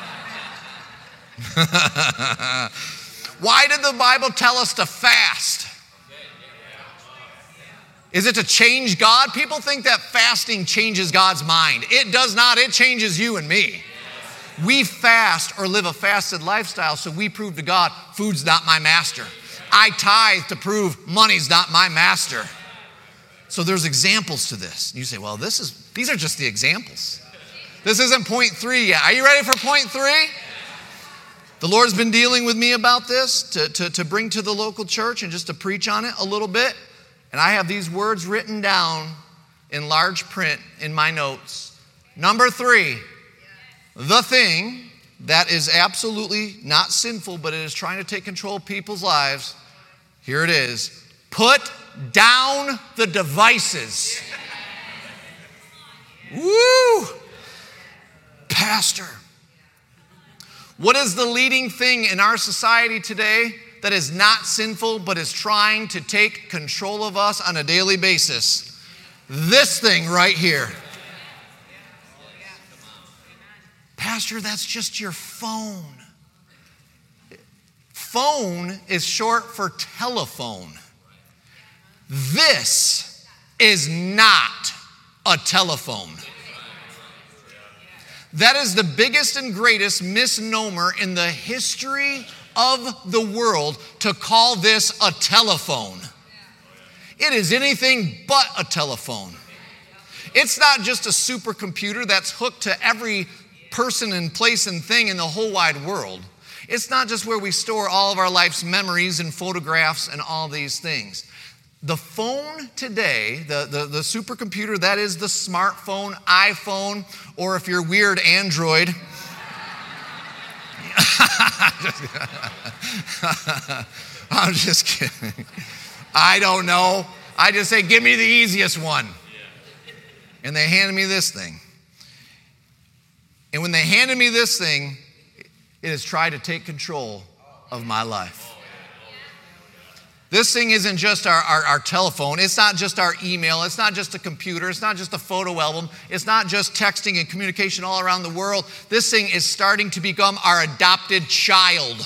Why did the Bible tell us to fast? Is it to change God? People think that fasting changes God's mind. It does not. It changes you and me. We fast or live a fasted lifestyle, so we prove to God, food's not my master. I tithe to prove money's not my master. So there's examples to this. You say, well, this is these are just the examples. This isn't point three yet. Are you ready for point three? The Lord's been dealing with me about this to, to, to bring to the local church and just to preach on it a little bit. And I have these words written down in large print in my notes. Number three, the thing that is absolutely not sinful, but it is trying to take control of people's lives. Here it is. Put down the devices. Woo! Pastor, what is the leading thing in our society today that is not sinful, but is trying to take control of us on a daily basis? This thing right here. Pastor, that's just your phone. Phone is short for telephone. This is not a telephone. That is the biggest and greatest misnomer in the history of the world, to call this a telephone. It is anything but a telephone. It's not just a supercomputer that's hooked to every person and place and thing in the whole wide world. It's not just where we store all of our life's memories and photographs and all these things. The phone today, the, the, the supercomputer, that is the smartphone, iPhone, or if you're weird, Android. I'm just kidding. I don't know. I just say, give me the easiest one. And they handed me this thing. And when they handed me this thing, it has tried to take control of my life. This thing isn't just our, our, our telephone. It's not just our email. It's not just a computer. It's not just a photo album. It's not just texting and communication all around the world. This thing is starting to become our adopted child.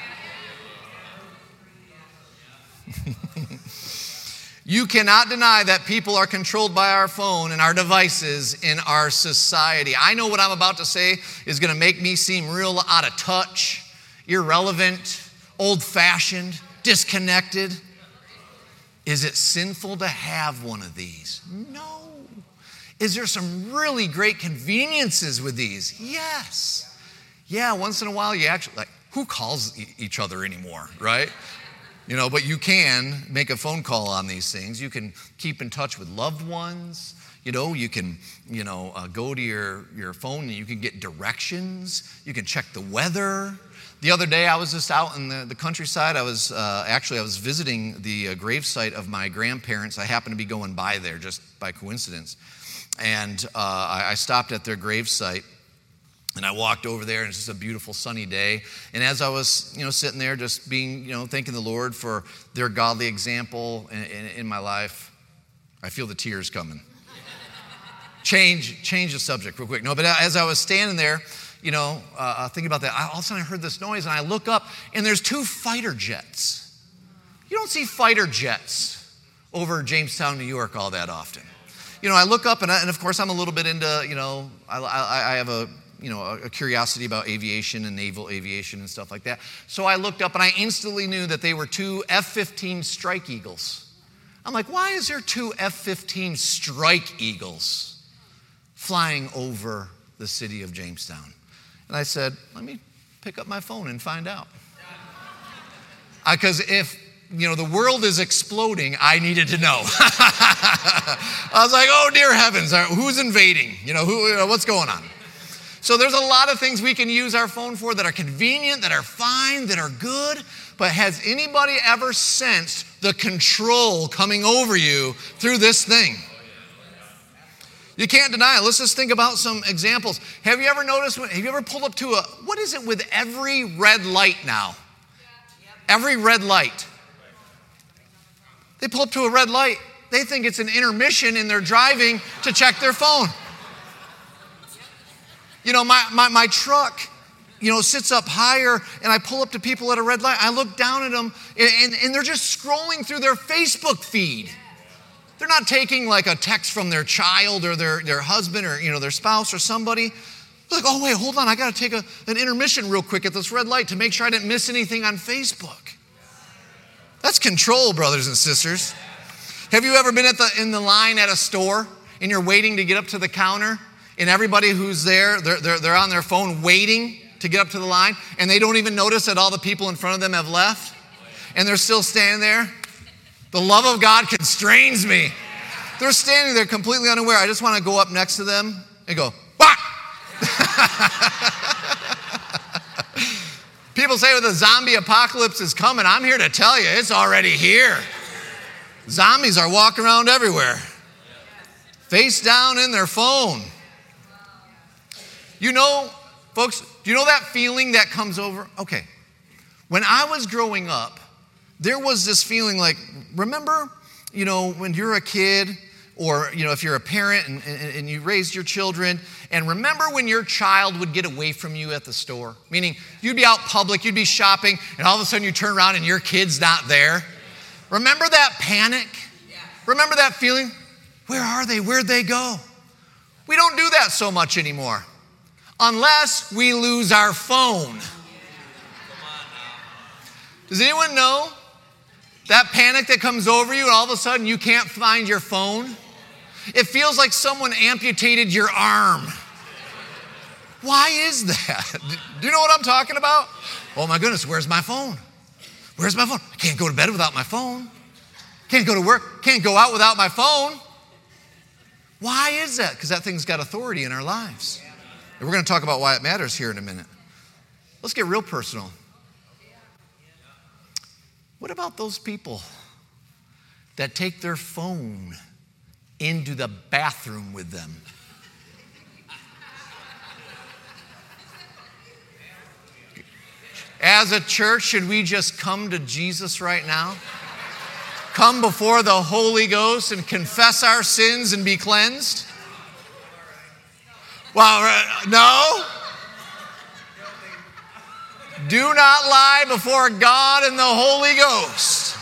You cannot deny that people are controlled by our phone and our devices in our society. I know what I'm about to say is going to make me seem real out of touch, irrelevant, old-fashioned, disconnected. Is it sinful to have one of these? No. Is there some really great conveniences with these? Yes. Yeah, once in a while you actually, like, who calls e- each other anymore, right? You know, but you can make a phone call on these things. You can keep in touch with loved ones. You know, you can, you know, uh, go to your, your phone and you can get directions. You can check the weather. The other day, I was just out in the, the countryside. I was, uh, actually, I was visiting the uh, gravesite of my grandparents. I happened to be going by there just by coincidence. and uh, I, I stopped at their gravesite. And I walked over there, and it's just a beautiful sunny day. And as I was, you know, sitting there, just being, you know, thanking the Lord for their godly example in, in, in my life, I feel the tears coming. change, change the subject real quick. No, but as I was standing there, you know, uh, thinking about that, I, all of a sudden I heard this noise, and I look up, and there's two fighter jets. You don't see fighter jets over Jamestown, New York, all that often. You know, I look up, and, I, and of course, I'm a little bit into, you know, I, I, I have a you know, a curiosity about aviation and naval aviation and stuff like that. So I looked up and I instantly knew that they were two F fifteen Strike Eagles. I'm like, why is there two F fifteen Strike Eagles flying over the city of Jamestown? And I said, let me pick up my phone and find out. Because if, you know, the world is exploding, I needed to know. I was like, oh, dear heavens, who's invading? You know, who, you know, what's going on? So there's a lot of things we can use our phone for that are convenient, that are fine, that are good. But has anybody ever sensed the control coming over you through this thing? You can't deny it. Let's just think about some examples. Have you ever noticed, have you ever pulled up to a, what is it with every red light now? Every red light. They pull up to a red light. They think it's an intermission and they're driving to check their phone. You know, my, my, my truck, you know, sits up higher, and I pull up to people at a red light. I look down at them, and, and, and they're just scrolling through their Facebook feed. They're not taking like a text from their child or their, their husband or, you know, their spouse or somebody. They're like, oh, wait, hold on. I got to take a, an intermission real quick at this red light to make sure I didn't miss anything on Facebook. That's control, brothers and sisters. Have you ever been at the in the line at a store, and you're waiting to get up to the counter? And everybody who's there, they're, they're, they're on their phone waiting to get up to the line, and they don't even notice that all the people in front of them have left, and they're still standing there. The love of God constrains me. They're standing there completely unaware. I just want to go up next to them and go, wah! People say, well, the zombie apocalypse is coming. I'm here to tell you, it's already here. Zombies are walking around everywhere, face down in their phone. You know, folks, do you know that feeling that comes over? Okay. When I was growing up, there was this feeling like, remember, you know, when you're a kid, or, you know, if you're a parent and, and, and you raised your children, and remember when your child would get away from you at the store? Meaning, you'd be out public, you'd be shopping, and all of a sudden you turn around and your kid's not there. Remember that panic? Remember that feeling? Where are they? Where'd they go? We don't do that so much anymore. Unless we lose our phone. Does anyone know that panic that comes over you and all of a sudden you can't find your phone? It feels like someone amputated your arm. Why is that? Do you know what I'm talking about? Oh my goodness, where's my phone? Where's my phone? I can't go to bed without my phone. Can't go to work. Can't go out without my phone. Why is that? Because that thing's got authority in our lives. And we're going to talk about why it matters here in a minute. Let's get real personal. What about those people that take their phone into the bathroom with them? As a church, should we just come to Jesus right now? Come before the Holy Ghost and confess our sins and be cleansed? Well, no. Do not lie before God and the Holy Ghost.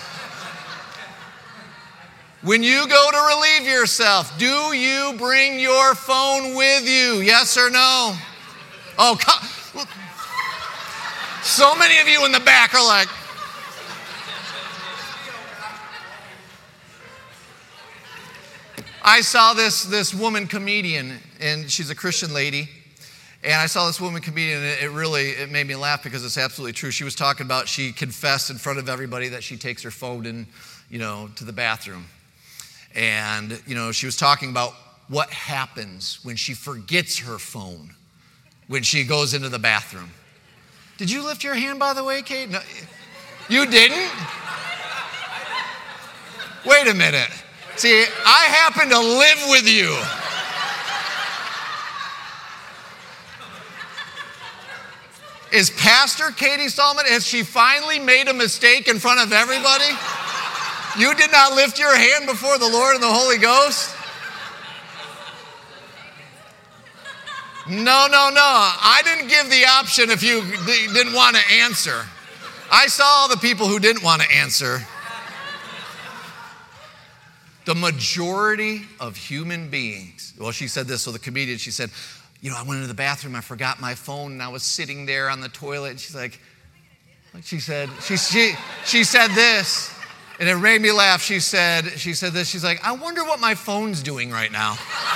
When you go to relieve yourself, do you bring your phone with you? Yes or no? Oh, God. So many of you in the back are like, I saw this, this woman comedian, and she's a Christian lady, and I saw this woman comedian, and it, it really it made me laugh because it's absolutely true. She was talking about, she confessed in front of everybody that she takes her phone in, you know, to the bathroom. And, you know, she was talking about what happens when she forgets her phone when she goes into the bathroom. Did you lift your hand, by the way, Kate? No, you didn't? Wait a minute. See, I happen to live with you. Is Pastor Katie Solomon, has she finally made a mistake in front of everybody? You did not lift your hand before the Lord and the Holy Ghost? No, no, no. I didn't give the option if you didn't want to answer. I saw all the people who didn't want to answer. The majority of human beings, well, she said this, so the comedian, she said, you know, I went into the bathroom, I forgot my phone, and I was sitting there on the toilet, and she's like, she said, she, she, she said this, and it made me laugh. She said, she said this, she's like, I wonder what my phone's doing right now.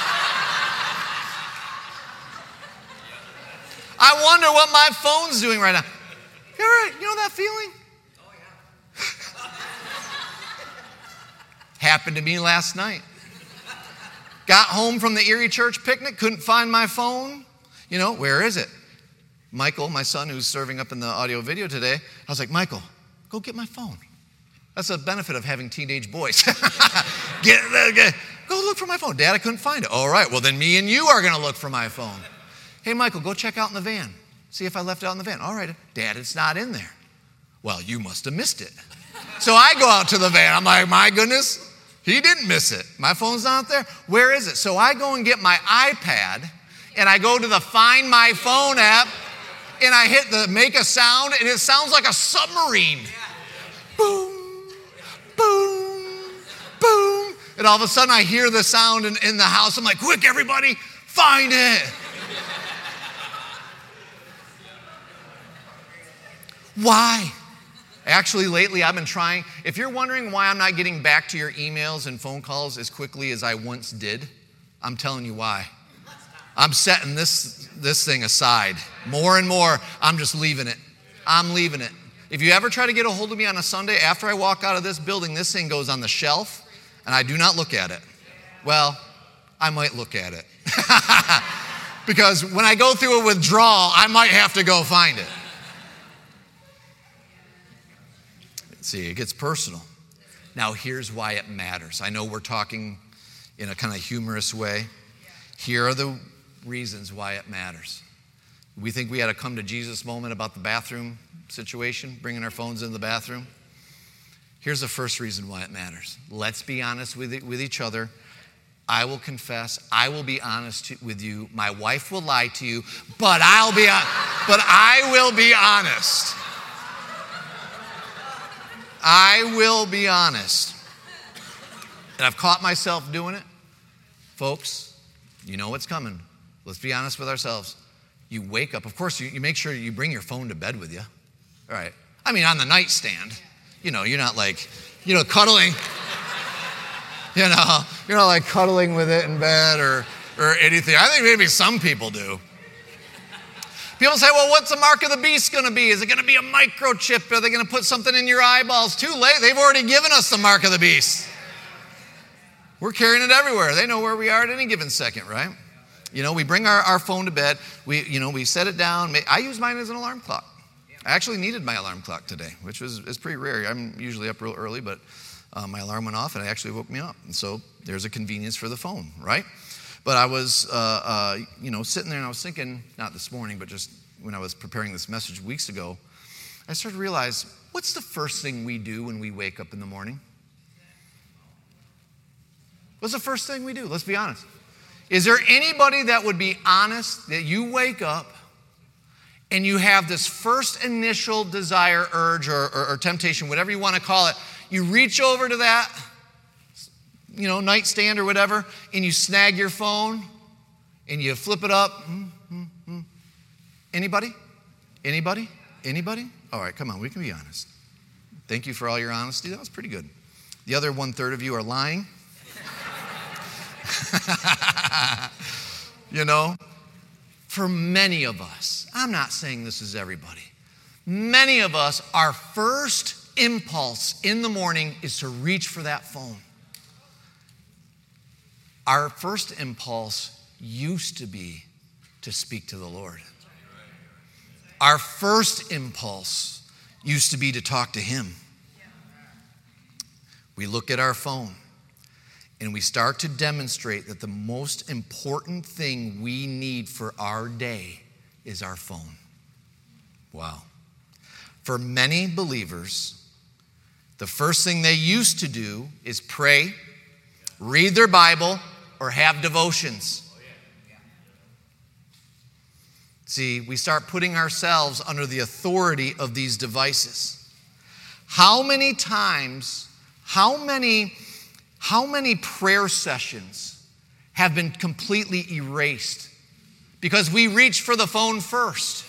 I wonder what my phone's doing right now. You ever, you know that feeling? Oh, yeah. Happened to me last night. Got home from the Erie Church picnic, couldn't find my phone. You know, where is it? Michael, my son, who's serving up in the audio video today, I was like, Michael, go get my phone. That's a benefit of having teenage boys. get, get, go look for my phone. Dad, I couldn't find it. All right, well, then me and you are going to look for my phone. Hey, Michael, go check out in the van. See if I left it out in the van. All right, Dad, it's not in there. Well, you must have missed it. So I go out to the van. I'm like, my goodness, he didn't miss it. My phone's not there. Where is it? So I go and get my iPad, and I go to the Find My Phone app, and I hit the make a sound, and it sounds like a submarine. Boom, boom, boom. And all of a sudden, I hear the sound in, in the house. I'm like, quick, everybody, find it. Why? Actually, lately I've been trying. If you're wondering why I'm not getting back to your emails and phone calls as quickly as I once did, I'm telling you why. I'm setting this, this thing aside. More and more, I'm just leaving it. I'm leaving it. If you ever try to get a hold of me on a Sunday, after I walk out of this building, this thing goes on the shelf, and I do not look at it. Well, I might look at it. Because when I go through a withdrawal, I might have to go find it. See, it gets personal. Now, here's why it matters. I know we're talking in a kind of humorous way. Here are the reasons why it matters. We think we had a come to Jesus moment about the bathroom situation, bringing our phones into the bathroom. Here's the first reason why it matters. Let's be honest with, with each other. I will confess. I will be honest to, with you. My wife will lie to you, but I'll be. But I will be honest. I will be honest. And I've caught myself doing it. Folks, you know what's coming. Let's be honest with ourselves. You wake up. Of course, you, you make sure you bring your phone to bed with you. All right. I mean, on the nightstand. You know, you're not like, you know, cuddling. You know, you're not like cuddling with it in bed or, or anything. I think maybe some people do. People say, well, what's the mark of the beast going to be? Is it going to be a microchip? Are they going to put something in your eyeballs? Too late. They've already given us the mark of the beast. We're carrying it everywhere. They know where we are at any given second, right? You know, we bring our, our phone to bed. We, you know, we set it down. I use mine as an alarm clock. I actually needed my alarm clock today, which was is pretty rare. I'm usually up real early, but uh, my alarm went off and it actually woke me up. And so there's a convenience for the phone, right? But I was, uh, uh, you know, sitting there and I was thinking, not this morning, but just when I was preparing this message weeks ago, I started to realize, what's the first thing we do when we wake up in the morning? What's the first thing we do? Let's be honest. Is there anybody that would be honest that you wake up and you have this first initial desire, urge, or, or, or temptation, whatever you want to call it, you reach over to that, you know, nightstand or whatever, and you snag your phone and you flip it up. Mm, mm, mm. Anybody? Anybody? Anybody? All right, come on, we can be honest. Thank you for all your honesty. That was pretty good. The other one third of you are lying. You know, for many of us, I'm not saying this is everybody, many of us, our first impulse in the morning is to reach for that phone. Our first impulse used to be to speak to the Lord. Our first impulse used to be to talk to Him. We look at our phone and we start to demonstrate that the most important thing we need for our day is our phone. Wow. For many believers, the first thing they used to do is pray, read their Bible, or have devotions. See, we start putting ourselves under the authority of these devices. How many times, how many, how many prayer sessions have been completely erased because we reached for the phone first?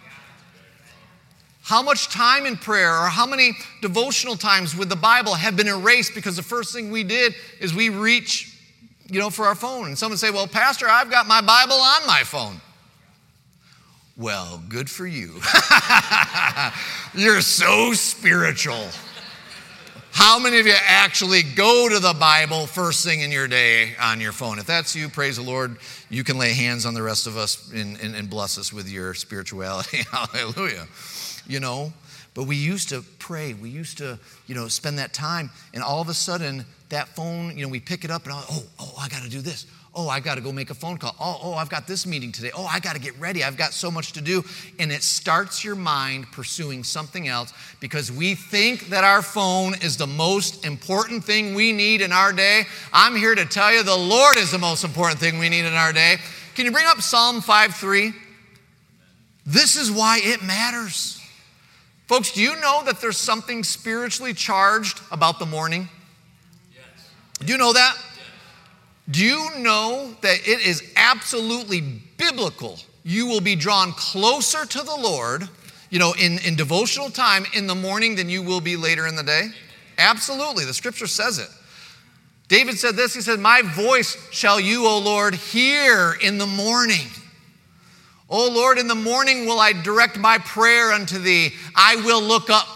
How much time in prayer or how many devotional times with the Bible have been erased because the first thing we did is we reach, you know, for our phone. And someone say, well, Pastor, I've got my Bible on my phone. Well, good for you. You're so spiritual. How many of you actually go to the Bible first thing in your day on your phone? If that's you, praise the Lord. You can lay hands on the rest of us and, and, and bless us with your spirituality. Hallelujah. You know, but we used to pray. We used to, you know, spend that time. And all of a sudden, that phone, you know, we pick it up and, oh, oh, I got to do this. Oh, I got to go make a phone call. Oh, oh, I've got this meeting today. Oh, I got to get ready. I've got so much to do. And it starts your mind pursuing something else because we think that our phone is the most important thing we need in our day. I'm here to tell you the Lord is the most important thing we need in our day. Can you bring up Psalm five three? This is why it matters. Folks, do you know that there's something spiritually charged about the morning? Yes. Do you know that? Yes. Do you know that it is absolutely biblical? You will be drawn closer to the Lord, you know, in, in devotional time in the morning than you will be later in the day? Absolutely. The scripture says it. David said this, he said, my voice shall you, O Lord, hear in the morning. O Lord, in the morning will I direct my prayer unto thee. I will look up.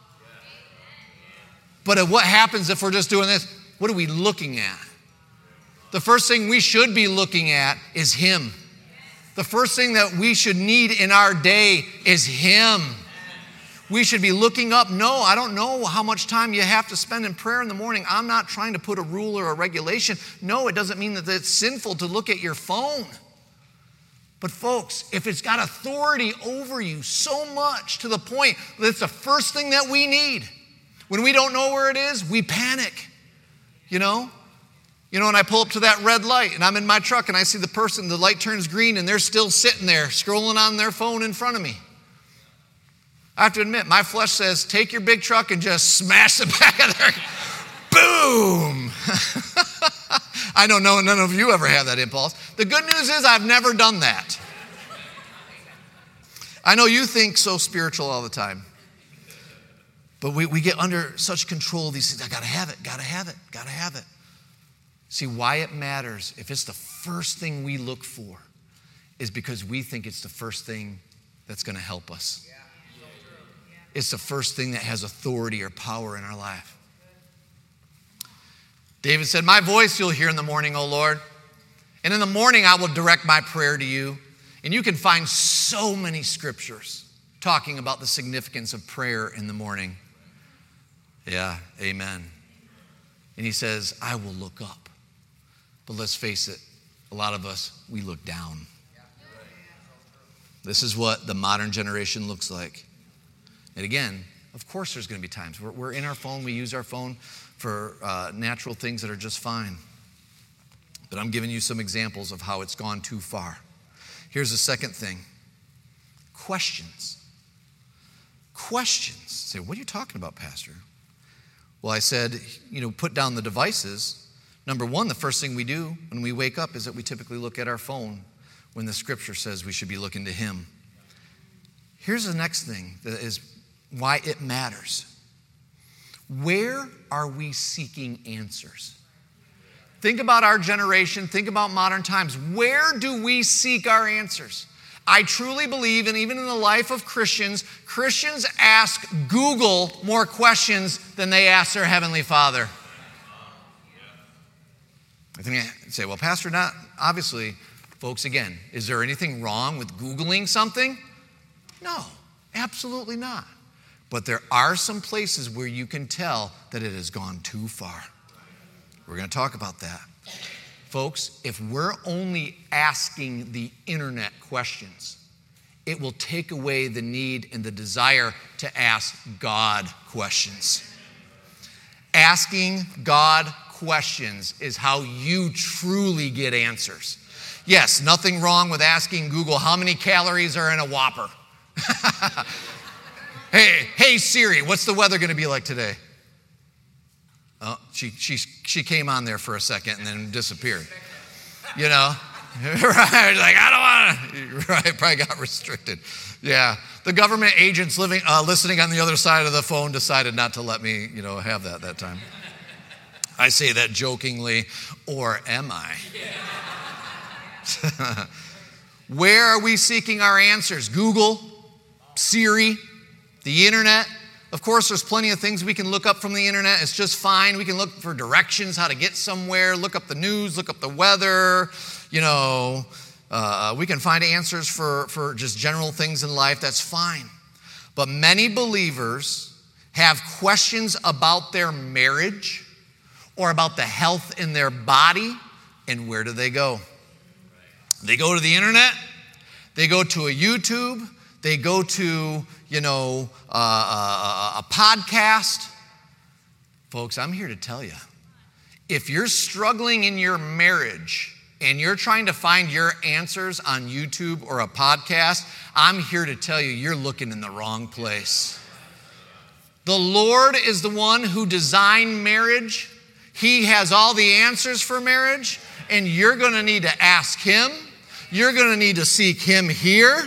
But what happens if we're just doing this? What are we looking at? The first thing we should be looking at is Him. The first thing that we should need in our day is Him. We should be looking up. No, I don't know how much time you have to spend in prayer in the morning. I'm not trying to put a rule or a regulation. No, it doesn't mean that it's sinful to look at your phone. But folks, if it's got authority over you so much to the point that it's the first thing that we need, when we don't know where it is, we panic, you know? You know, when I pull up to that red light and I'm in my truck and I see the person, the light turns green and they're still sitting there scrolling on their phone in front of me. I have to admit, my flesh says, take your big truck and just smash the back of their, boom. I don't know, none of you ever have that impulse. The good news is I've never done that. I know you think so spiritual all the time. But we, we get under such control of these things. I gotta have it, gotta have it, gotta have it. See, why it matters, if it's the first thing we look for, is because we think it's the first thing that's gonna help us. It's the first thing that has authority or power in our life. David said, my voice you'll hear in the morning, O Lord. And in the morning I will direct my prayer to you. And you can find so many scriptures talking about the significance of prayer in the morning. Yeah, amen. And he says, I will look up. But let's face it, a lot of us, we look down. This is what the modern generation looks like. And again, of course there's going to be times we're, we're in our phone, we use our phone for uh, natural things that are just fine. But I'm giving you some examples of how it's gone too far. Here's the second thing. Questions. Questions. Say, what are you talking about, Pastor? Well, I said, you know, put down the devices. Number one, the first thing we do when we wake up is that we typically look at our phone when the scripture says we should be looking to Him. Here's the next thing that is why it matters. Where are we seeking answers? Think about our generation. Think about modern times. Where do we seek our answers? I truly believe, and even in the life of Christians, Christians ask Google more questions than they ask their Heavenly Father. I think I say, well, Pastor, not obviously, folks, again, is there anything wrong with Googling something? No, absolutely not. But there are some places where you can tell that it has gone too far. We're going to talk about that. Folks, if we're only asking the internet questions it will take away the need and the desire to ask God questions. Asking God questions is how you truly get answers. Yes, nothing wrong with asking Google how many calories are in a Whopper. hey, hey Siri, what's the weather going to be like today? Oh, she, she, she came on there for a second and then disappeared. You know? Right, like, I don't want to. Right, probably got restricted. Yeah, the government agents living, uh, listening on the other side of the phone decided not to let me, you know, have that that time. I say that jokingly, or am I? Where are we seeking our answers? Google, Siri, the internet. Of course, there's plenty of things we can look up from the internet. It's just fine. We can look for directions, how to get somewhere, look up the news, look up the weather. You know, uh, we can find answers for, for just general things in life. That's fine. But many believers have questions about their marriage or about the health in their body. And where do they go? They go to the internet. They go to a YouTube. They go to, you know, uh, a, a podcast. Folks, I'm here to tell you, if you're struggling in your marriage and you're trying to find your answers on YouTube or a podcast, I'm here to tell you, you're looking in the wrong place. The Lord is the one who designed marriage. He has all the answers for marriage, and you're going to need to ask Him. You're going to need to seek Him here.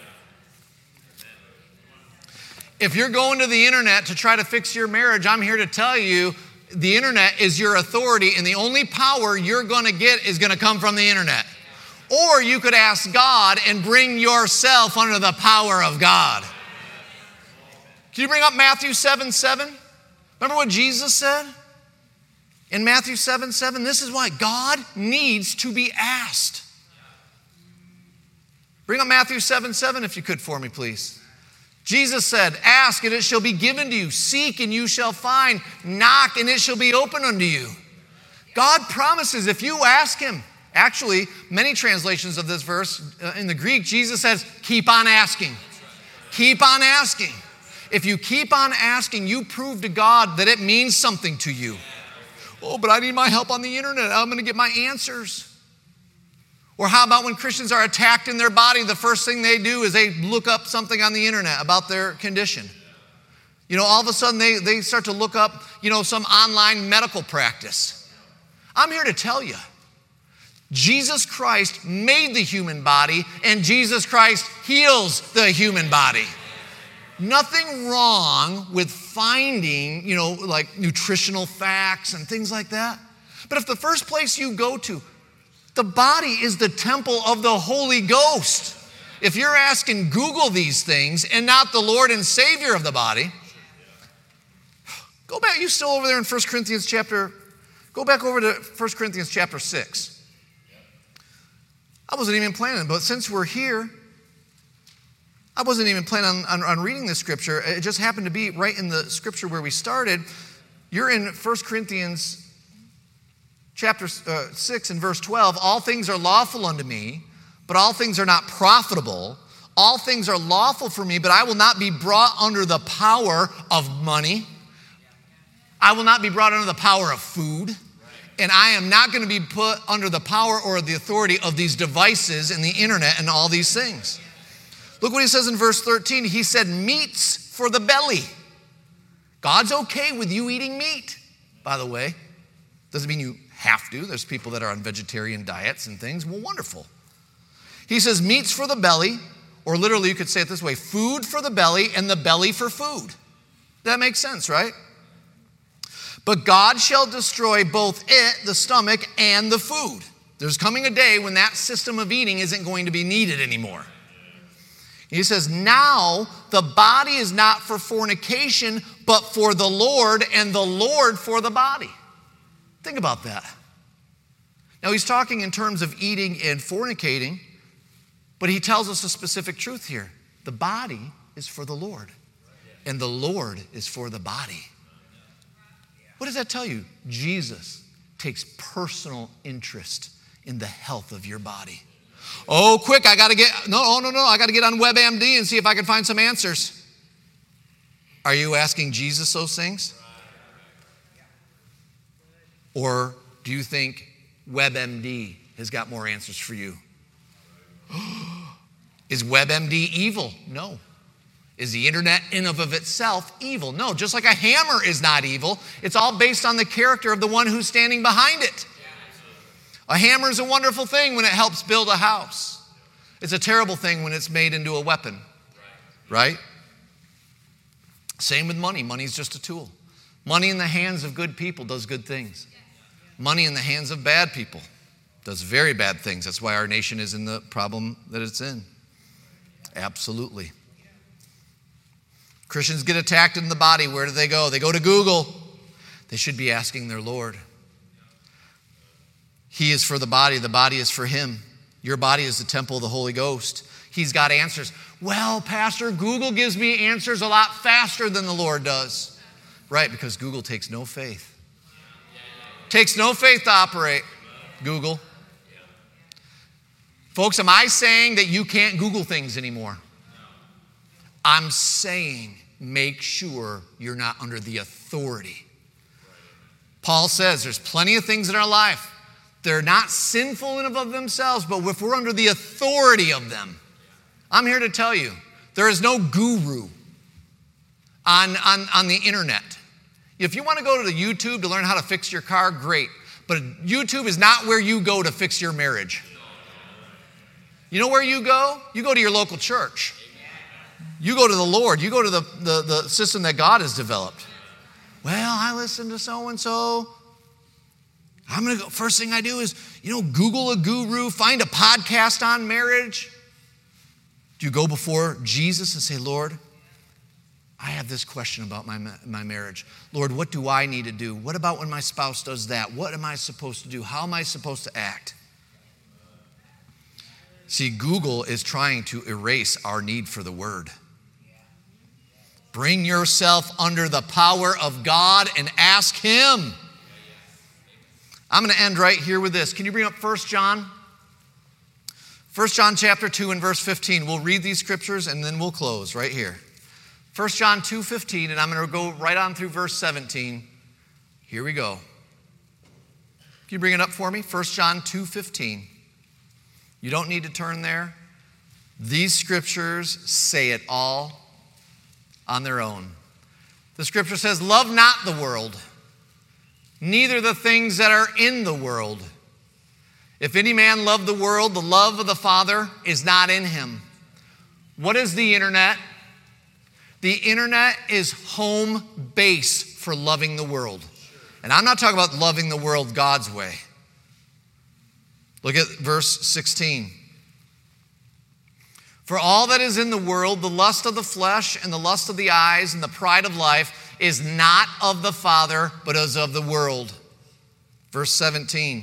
If you're going to the internet to try to fix your marriage, I'm here to tell you, the internet is your authority, and the only power you're going to get is going to come from the internet. Or you could ask God and bring yourself under the power of God. Can you bring up Matthew seven seven? Remember what Jesus said? In Matthew seven seven, this is why God needs to be asked. Bring up Matthew seven seven if you could for me, please. Jesus said, ask and it shall be given to you. Seek and you shall find. Knock and it shall be open unto you. God promises if you ask Him. Actually, many translations of this verse uh, in the Greek, Jesus says, keep on asking. Keep on asking. If you keep on asking, you prove to God that it means something to you. Oh, but I need my help on the internet. I'm going to get my answers. Or how about when Christians are attacked in their body, the first thing they do is they look up something on the internet about their condition. You know, all of a sudden they, they start to look up, you know, some online medical practice. I'm here to tell you, Jesus Christ made the human body, and Jesus Christ heals the human body. Nothing wrong with finding, you know, like nutritional facts and things like that. But if the first place you go to, the body is the temple of the Holy Ghost. If you're asking Google these things and not the Lord and Savior of the body, go back. You still over there in First Corinthians chapter, go back over to First Corinthians chapter six. I wasn't even planning, but since we're here, I wasn't even planning on, on, on reading this scripture. It just happened to be right in the scripture where we started. You're in First Corinthians Chapter uh, six and verse twelve, all things are lawful unto me, but all things are not profitable. All things are lawful for me, but I will not be brought under the power of money. I will not be brought under the power of food. And I am not going to be put under the power or the authority of these devices and the internet and all these things. Look what he says in verse thirteen. He said, meats for the belly. God's okay with you eating meat, by the way. Doesn't mean you have to. There's people that are on vegetarian diets and things. Well, wonderful. He says meats for the belly, or literally you could say it this way, food for the belly and the belly for food. That makes sense, right? But God shall destroy both it, the stomach, and the food. There's coming a day when that system of eating isn't going to be needed anymore. He says, now the body is not for fornication, but for the Lord, and the Lord for the body. Think about that. Now, he's talking in terms of eating and fornicating, but he tells us a specific truth here. The body is for the Lord, and the Lord is for the body. What does that tell you? Jesus takes personal interest in the health of your body. Oh, quick, I got to get, no, oh, no, no, I got to get on WebMD and see if I can find some answers. Are you asking Jesus those things? Or do you think WebMD has got more answers for you? Is WebMD evil? No. Is the internet in and of itself evil? No. Just like a hammer is not evil, it's all based on the character of the one who's standing behind it. A hammer is a wonderful thing when it helps build a house. It's a terrible thing when it's made into a weapon, right? Same with money. Money's just a tool. Money in the hands of good people does good things. Money in the hands of bad people does very bad things. That's why our nation is in the problem that it's in. Absolutely. Christians get attacked in the body. Where do they go? They go to Google. They should be asking their Lord. He is for the body. The body is for him. Your body is the temple of the Holy Ghost. He's got answers. Well, Pastor, Google gives me answers a lot faster than the Lord does. Right, because Google takes no faith. Takes no faith to operate, Google. Folks, am I saying that you can't Google things anymore? I'm saying make sure you're not under the authority. Paul says there's plenty of things in our life. They're not sinful in and of themselves, but if we're under the authority of them, I'm here to tell you, there is no guru on, on, on the internet. If you want to go to the YouTube to learn how to fix your car, great. But YouTube is not where you go to fix your marriage. You know where you go? You go to your local church. You go to the Lord. You go to the, the, the system that God has developed. Well, I listen to so-and-so. I'm going to go, first thing I do is, you know, Google a guru, find a podcast on marriage. Do you go before Jesus and say, Lord, I have this question about my, my marriage. Lord, what do I need to do? What about when my spouse does that? What am I supposed to do? How am I supposed to act? See, Google is trying to erase our need for the Word. Bring yourself under the power of God and ask Him. I'm going to end right here with this. Can you bring up First John? First John chapter two and verse fifteen. We'll read these scriptures and then we'll close right here. First John two fifteen, and I'm going to go right on through verse seventeen. Here we go. Can you bring it up for me? First John two fifteen. You don't need to turn there. These scriptures say it all on their own. The scripture says, love not the world, neither the things that are in the world. If any man love the world, the love of the Father is not in him. What is the internet? The internet is home base for loving the world. And I'm not talking about loving the world God's way. Look at verse sixteen. For all that is in the world, the lust of the flesh and the lust of the eyes and the pride of life is not of the Father, but is of the world. Verse seventeen.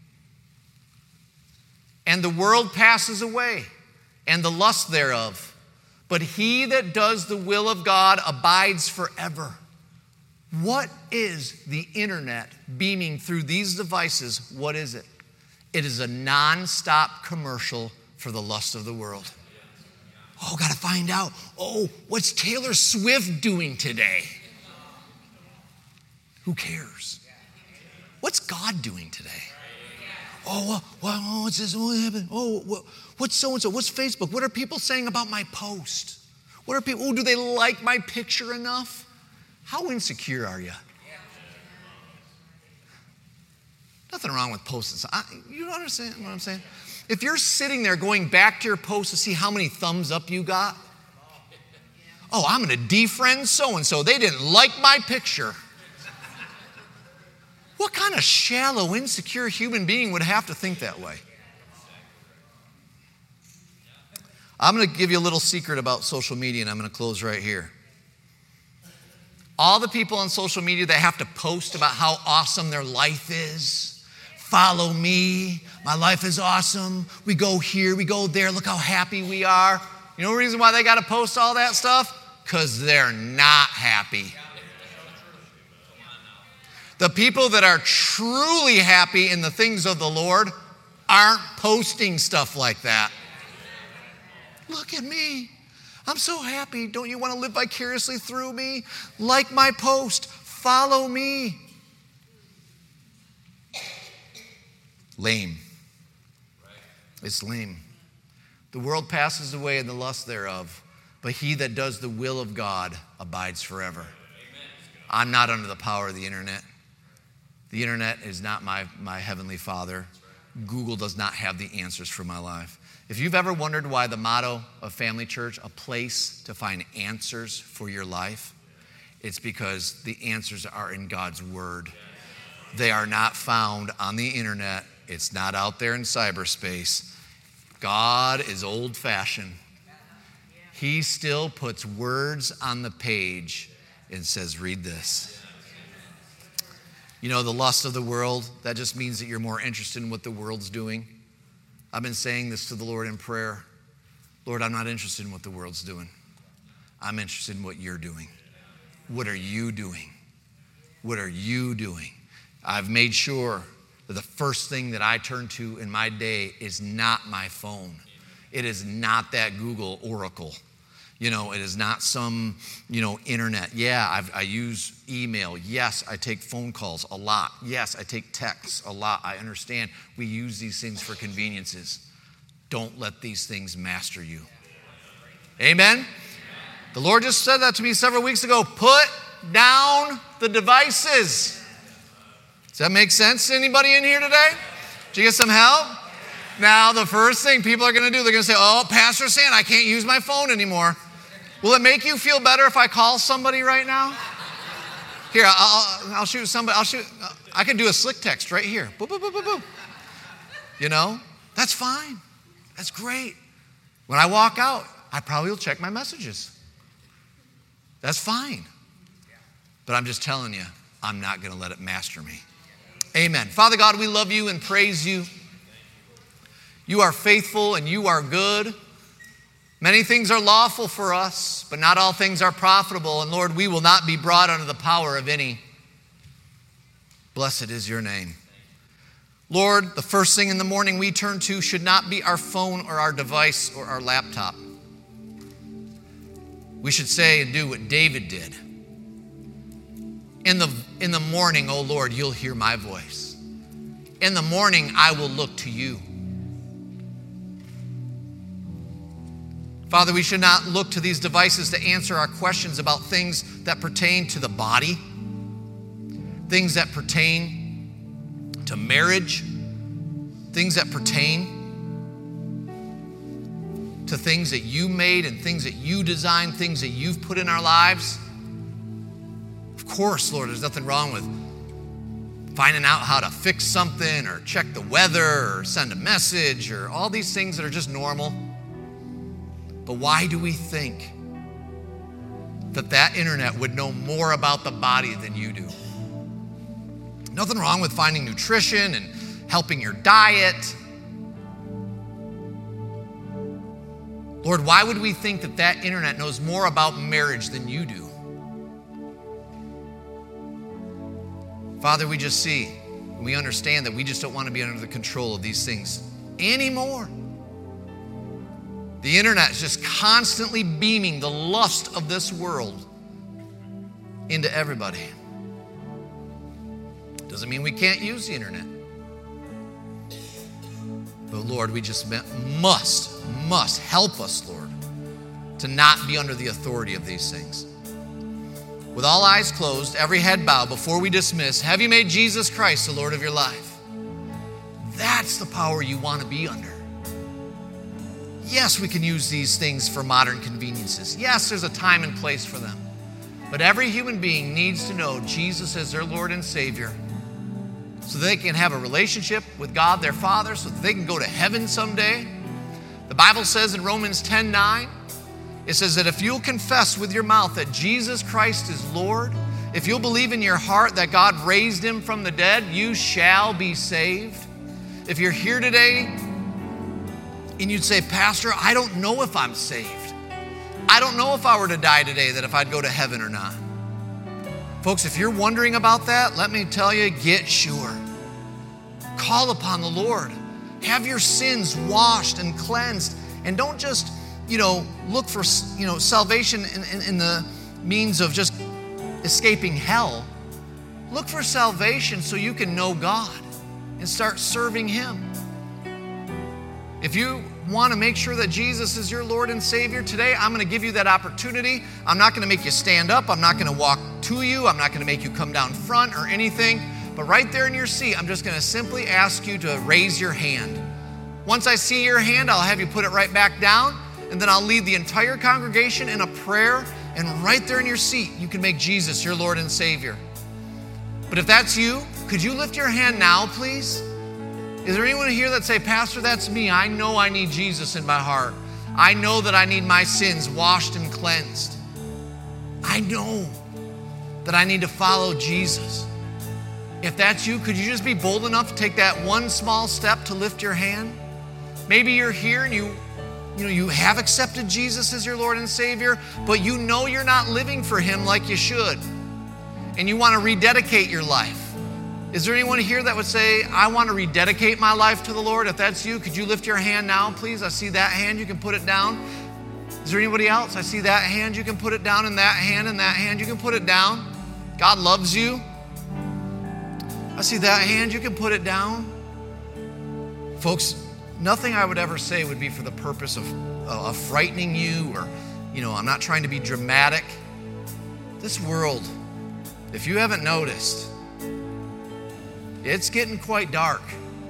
And the world passes away, and the lust thereof. But he that does the will of God abides forever. What is the internet beaming through these devices? What is it? It is a non-stop commercial for the lust of the world. Oh, got to find out. Oh, what's Taylor Swift doing today? Who cares? What's God doing today? Oh, well, what's this? What happened? Oh, what, what's so-and-so? What's Facebook? What are people saying about my post? What are people, oh, do they like my picture enough? How insecure are you? Nothing wrong with posting. I, you don't understand what I'm saying? If you're sitting there going back to your post to see how many thumbs up you got, oh, I'm going to defriend so-and-so. They didn't like my picture. What kind of shallow, insecure human being would have to think that way? I'm going to give you a little secret about social media, and I'm going to close right here. All the people on social media that have to post about how awesome their life is, follow me, my life is awesome, we go here, we go there, look how happy we are. You know the reason why they got to post all that stuff? Because they're not happy. The people that are truly happy in the things of the Lord aren't posting stuff like that. Look at me. I'm so happy. Don't you want to live vicariously through me? Like my post. Follow me. Lame. It's lame. The world passes away and the lust thereof, but he that does the will of God abides forever. I'm not under the power of the internet. The internet is not my, my heavenly Father. Google does not have the answers for my life. If you've ever wondered why the motto of Family Church, a place to find answers for your life, it's because the answers are in God's Word. They are not found on the internet. It's not out there in cyberspace. God is old-fashioned. He still puts words on the page and says, read this. You know, the lust of the world, that just means that you're more interested in what the world's doing. I've been saying this to the Lord in prayer. Lord, I'm not interested in what the world's doing. I'm interested in what you're doing. What are you doing? What are you doing? I've made sure that the first thing that I turn to in my day is not my phone. It is not that Google Oracle. You know, it is not some, you know, internet. Yeah, I've, I use email. Yes, I take phone calls a lot. Yes, I take texts a lot. I understand we use these things for conveniences. Don't let these things master you. Amen? The Lord just said that to me several weeks ago. Put down the devices. Does that make sense to anybody in here today? Did you get some help? Now, the first thing people are going to do, they're going to say, oh, Pastor Stan, I can't use my phone anymore. Will it make you feel better if I call somebody right now? Here, I'll, I'll shoot somebody. I'll shoot. I can do a slick text right here. Boop, boop, boop, boop, boop. You know, that's fine. That's great. When I walk out, I probably will check my messages. That's fine. But I'm just telling you, I'm not going to let it master me. Amen. Father God, we love you and praise you. You are faithful and you are good. Many things are lawful for us, but not all things are profitable. And Lord, we will not be brought under the power of any. Blessed is your name. Lord, the first thing in the morning we turn to should not be our phone or our device or our laptop. We should say and do what David did. In the, in the morning, oh Lord, you'll hear my voice. In the morning, I will look to you. Father, we should not look to these devices to answer our questions about things that pertain to the body, things that pertain to marriage, things that pertain to things that you made and things that you designed, things that you've put in our lives. Of course, Lord, there's nothing wrong with finding out how to fix something or check the weather or send a message or all these things that are just normal. But why do we think that that internet would know more about the body than you do? Nothing wrong with finding nutrition and helping your diet. Lord, why would we think that that internet knows more about marriage than you do? Father, we just see, we understand that we just don't want to be under the control of these things anymore. The internet is just constantly beaming the lust of this world into everybody. Doesn't mean we can't use the internet. But Lord, we just must, must help us, Lord, to not be under the authority of these things. With all eyes closed, every head bowed, before we dismiss, have you made Jesus Christ the Lord of your life? That's the power you want to be under. Yes, we can use these things for modern conveniences. Yes, there's a time and place for them. But every human being needs to know Jesus as their Lord and Savior so they can have a relationship with God, their Father, so that they can go to heaven someday. The Bible says in Romans ten nine, it says that if you'll confess with your mouth that Jesus Christ is Lord, if you'll believe in your heart that God raised him from the dead, you shall be saved. If you're here today and you'd say, Pastor, I don't know if I'm saved. I don't know if I were to die today that if I'd go to heaven or not. Folks, if you're wondering about that, let me tell you, get sure. Call upon the Lord. Have your sins washed and cleansed. And don't just, you know, look for, you know, salvation in, in, in the means of just escaping hell. Look for salvation so you can know God and start serving Him. If you want to make sure that Jesus is your Lord and Savior today, I'm going to give you that opportunity. I'm not going to make you stand up. I'm not going to walk to you. I'm not going to make you come down front or anything. But right there in your seat, I'm just going to simply ask you to raise your hand. Once I see your hand, I'll have you put it right back down, and then I'll lead the entire congregation in a prayer, and right there in your seat, you can make Jesus your Lord and Savior. But if that's you, could you lift your hand now, please? Is there anyone here that say, Pastor, that's me. I know I need Jesus in my heart. I know that I need my sins washed and cleansed. I know that I need to follow Jesus. If that's you, could you just be bold enough to take that one small step to lift your hand? Maybe you're here and you, you know, you have accepted Jesus as your Lord and Savior, but you know you're not living for Him like you should. And you want to rededicate your life. Is there anyone here that would say, I want to rededicate my life to the Lord? If that's you, could you lift your hand now, please? I see that hand. You can put it down. Is there anybody else? I see that hand. You can put it down, and that hand, and that hand. You can put it down. God loves you. I see that hand. You can put it down. Folks, nothing I would ever say would be for the purpose of, uh, of frightening you, or, you know, I'm not trying to be dramatic. This world, if you haven't noticed, it's getting quite dark.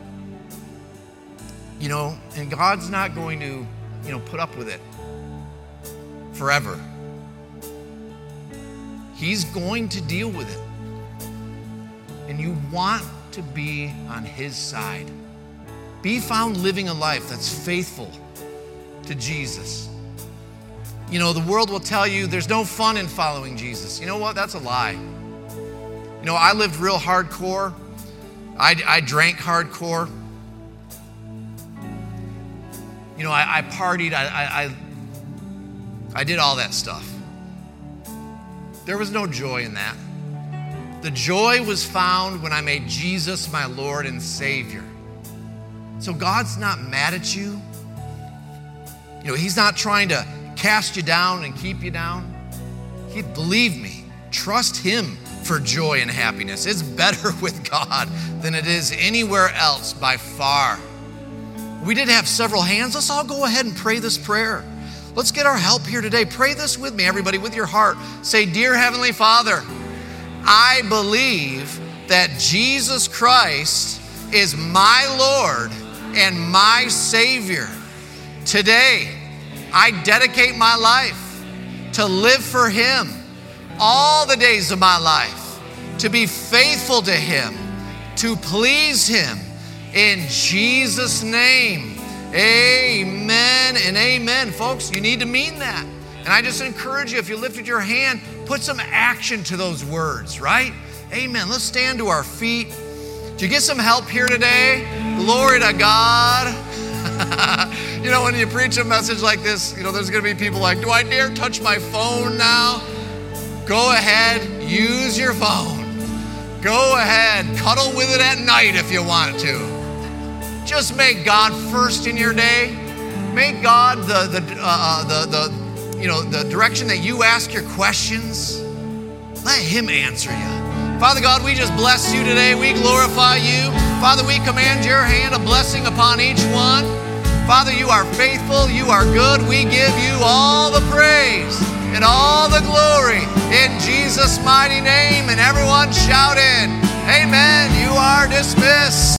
You know, and God's not going to, you know, put up with it forever. He's going to deal with it. And you want to be on His side. Be found living a life that's faithful to Jesus. You know, the world will tell you there's no fun in following Jesus. You know what? That's a lie. You know, I lived real hardcore. I, I drank hardcore. You know, I, I partied. I, I, I, I did all that stuff. There was no joy in that. The joy was found when I made Jesus my Lord and Savior. So God's not mad at you. You know, He's not trying to cast you down and keep you down. He, believe me, trust Him for joy and happiness. It's better with God than it is anywhere else by far. We did have several hands. Let's all go ahead and pray this prayer. Let's get our help here today. Pray this with me, everybody, with your heart. Say, Dear Heavenly Father, I believe that Jesus Christ is my Lord and my Savior. Today, I dedicate my life to live for Him all the days of my life, to be faithful to Him, to please Him. In Jesus' name, amen and amen. Folks, you need to mean that. And I just encourage you, if you lifted your hand, put some action to those words, right? Amen. Let's stand to our feet. Did you get some help here today? Glory to God. You know, when you preach a message like this, you know, there's going to be people like, do I dare touch my phone now? Go ahead, use your phone. Go ahead, cuddle with it at night if you want to. Just make God first in your day. Make God the the uh, the the you know the direction that you ask your questions. Let Him answer you. Father God, we just bless You today. We glorify You. Father, we command Your hand of blessing upon each one. Father, You are faithful. You are good. We give You all the praise and all the glory in Jesus' mighty name. And everyone shouted, amen. You are dismissed.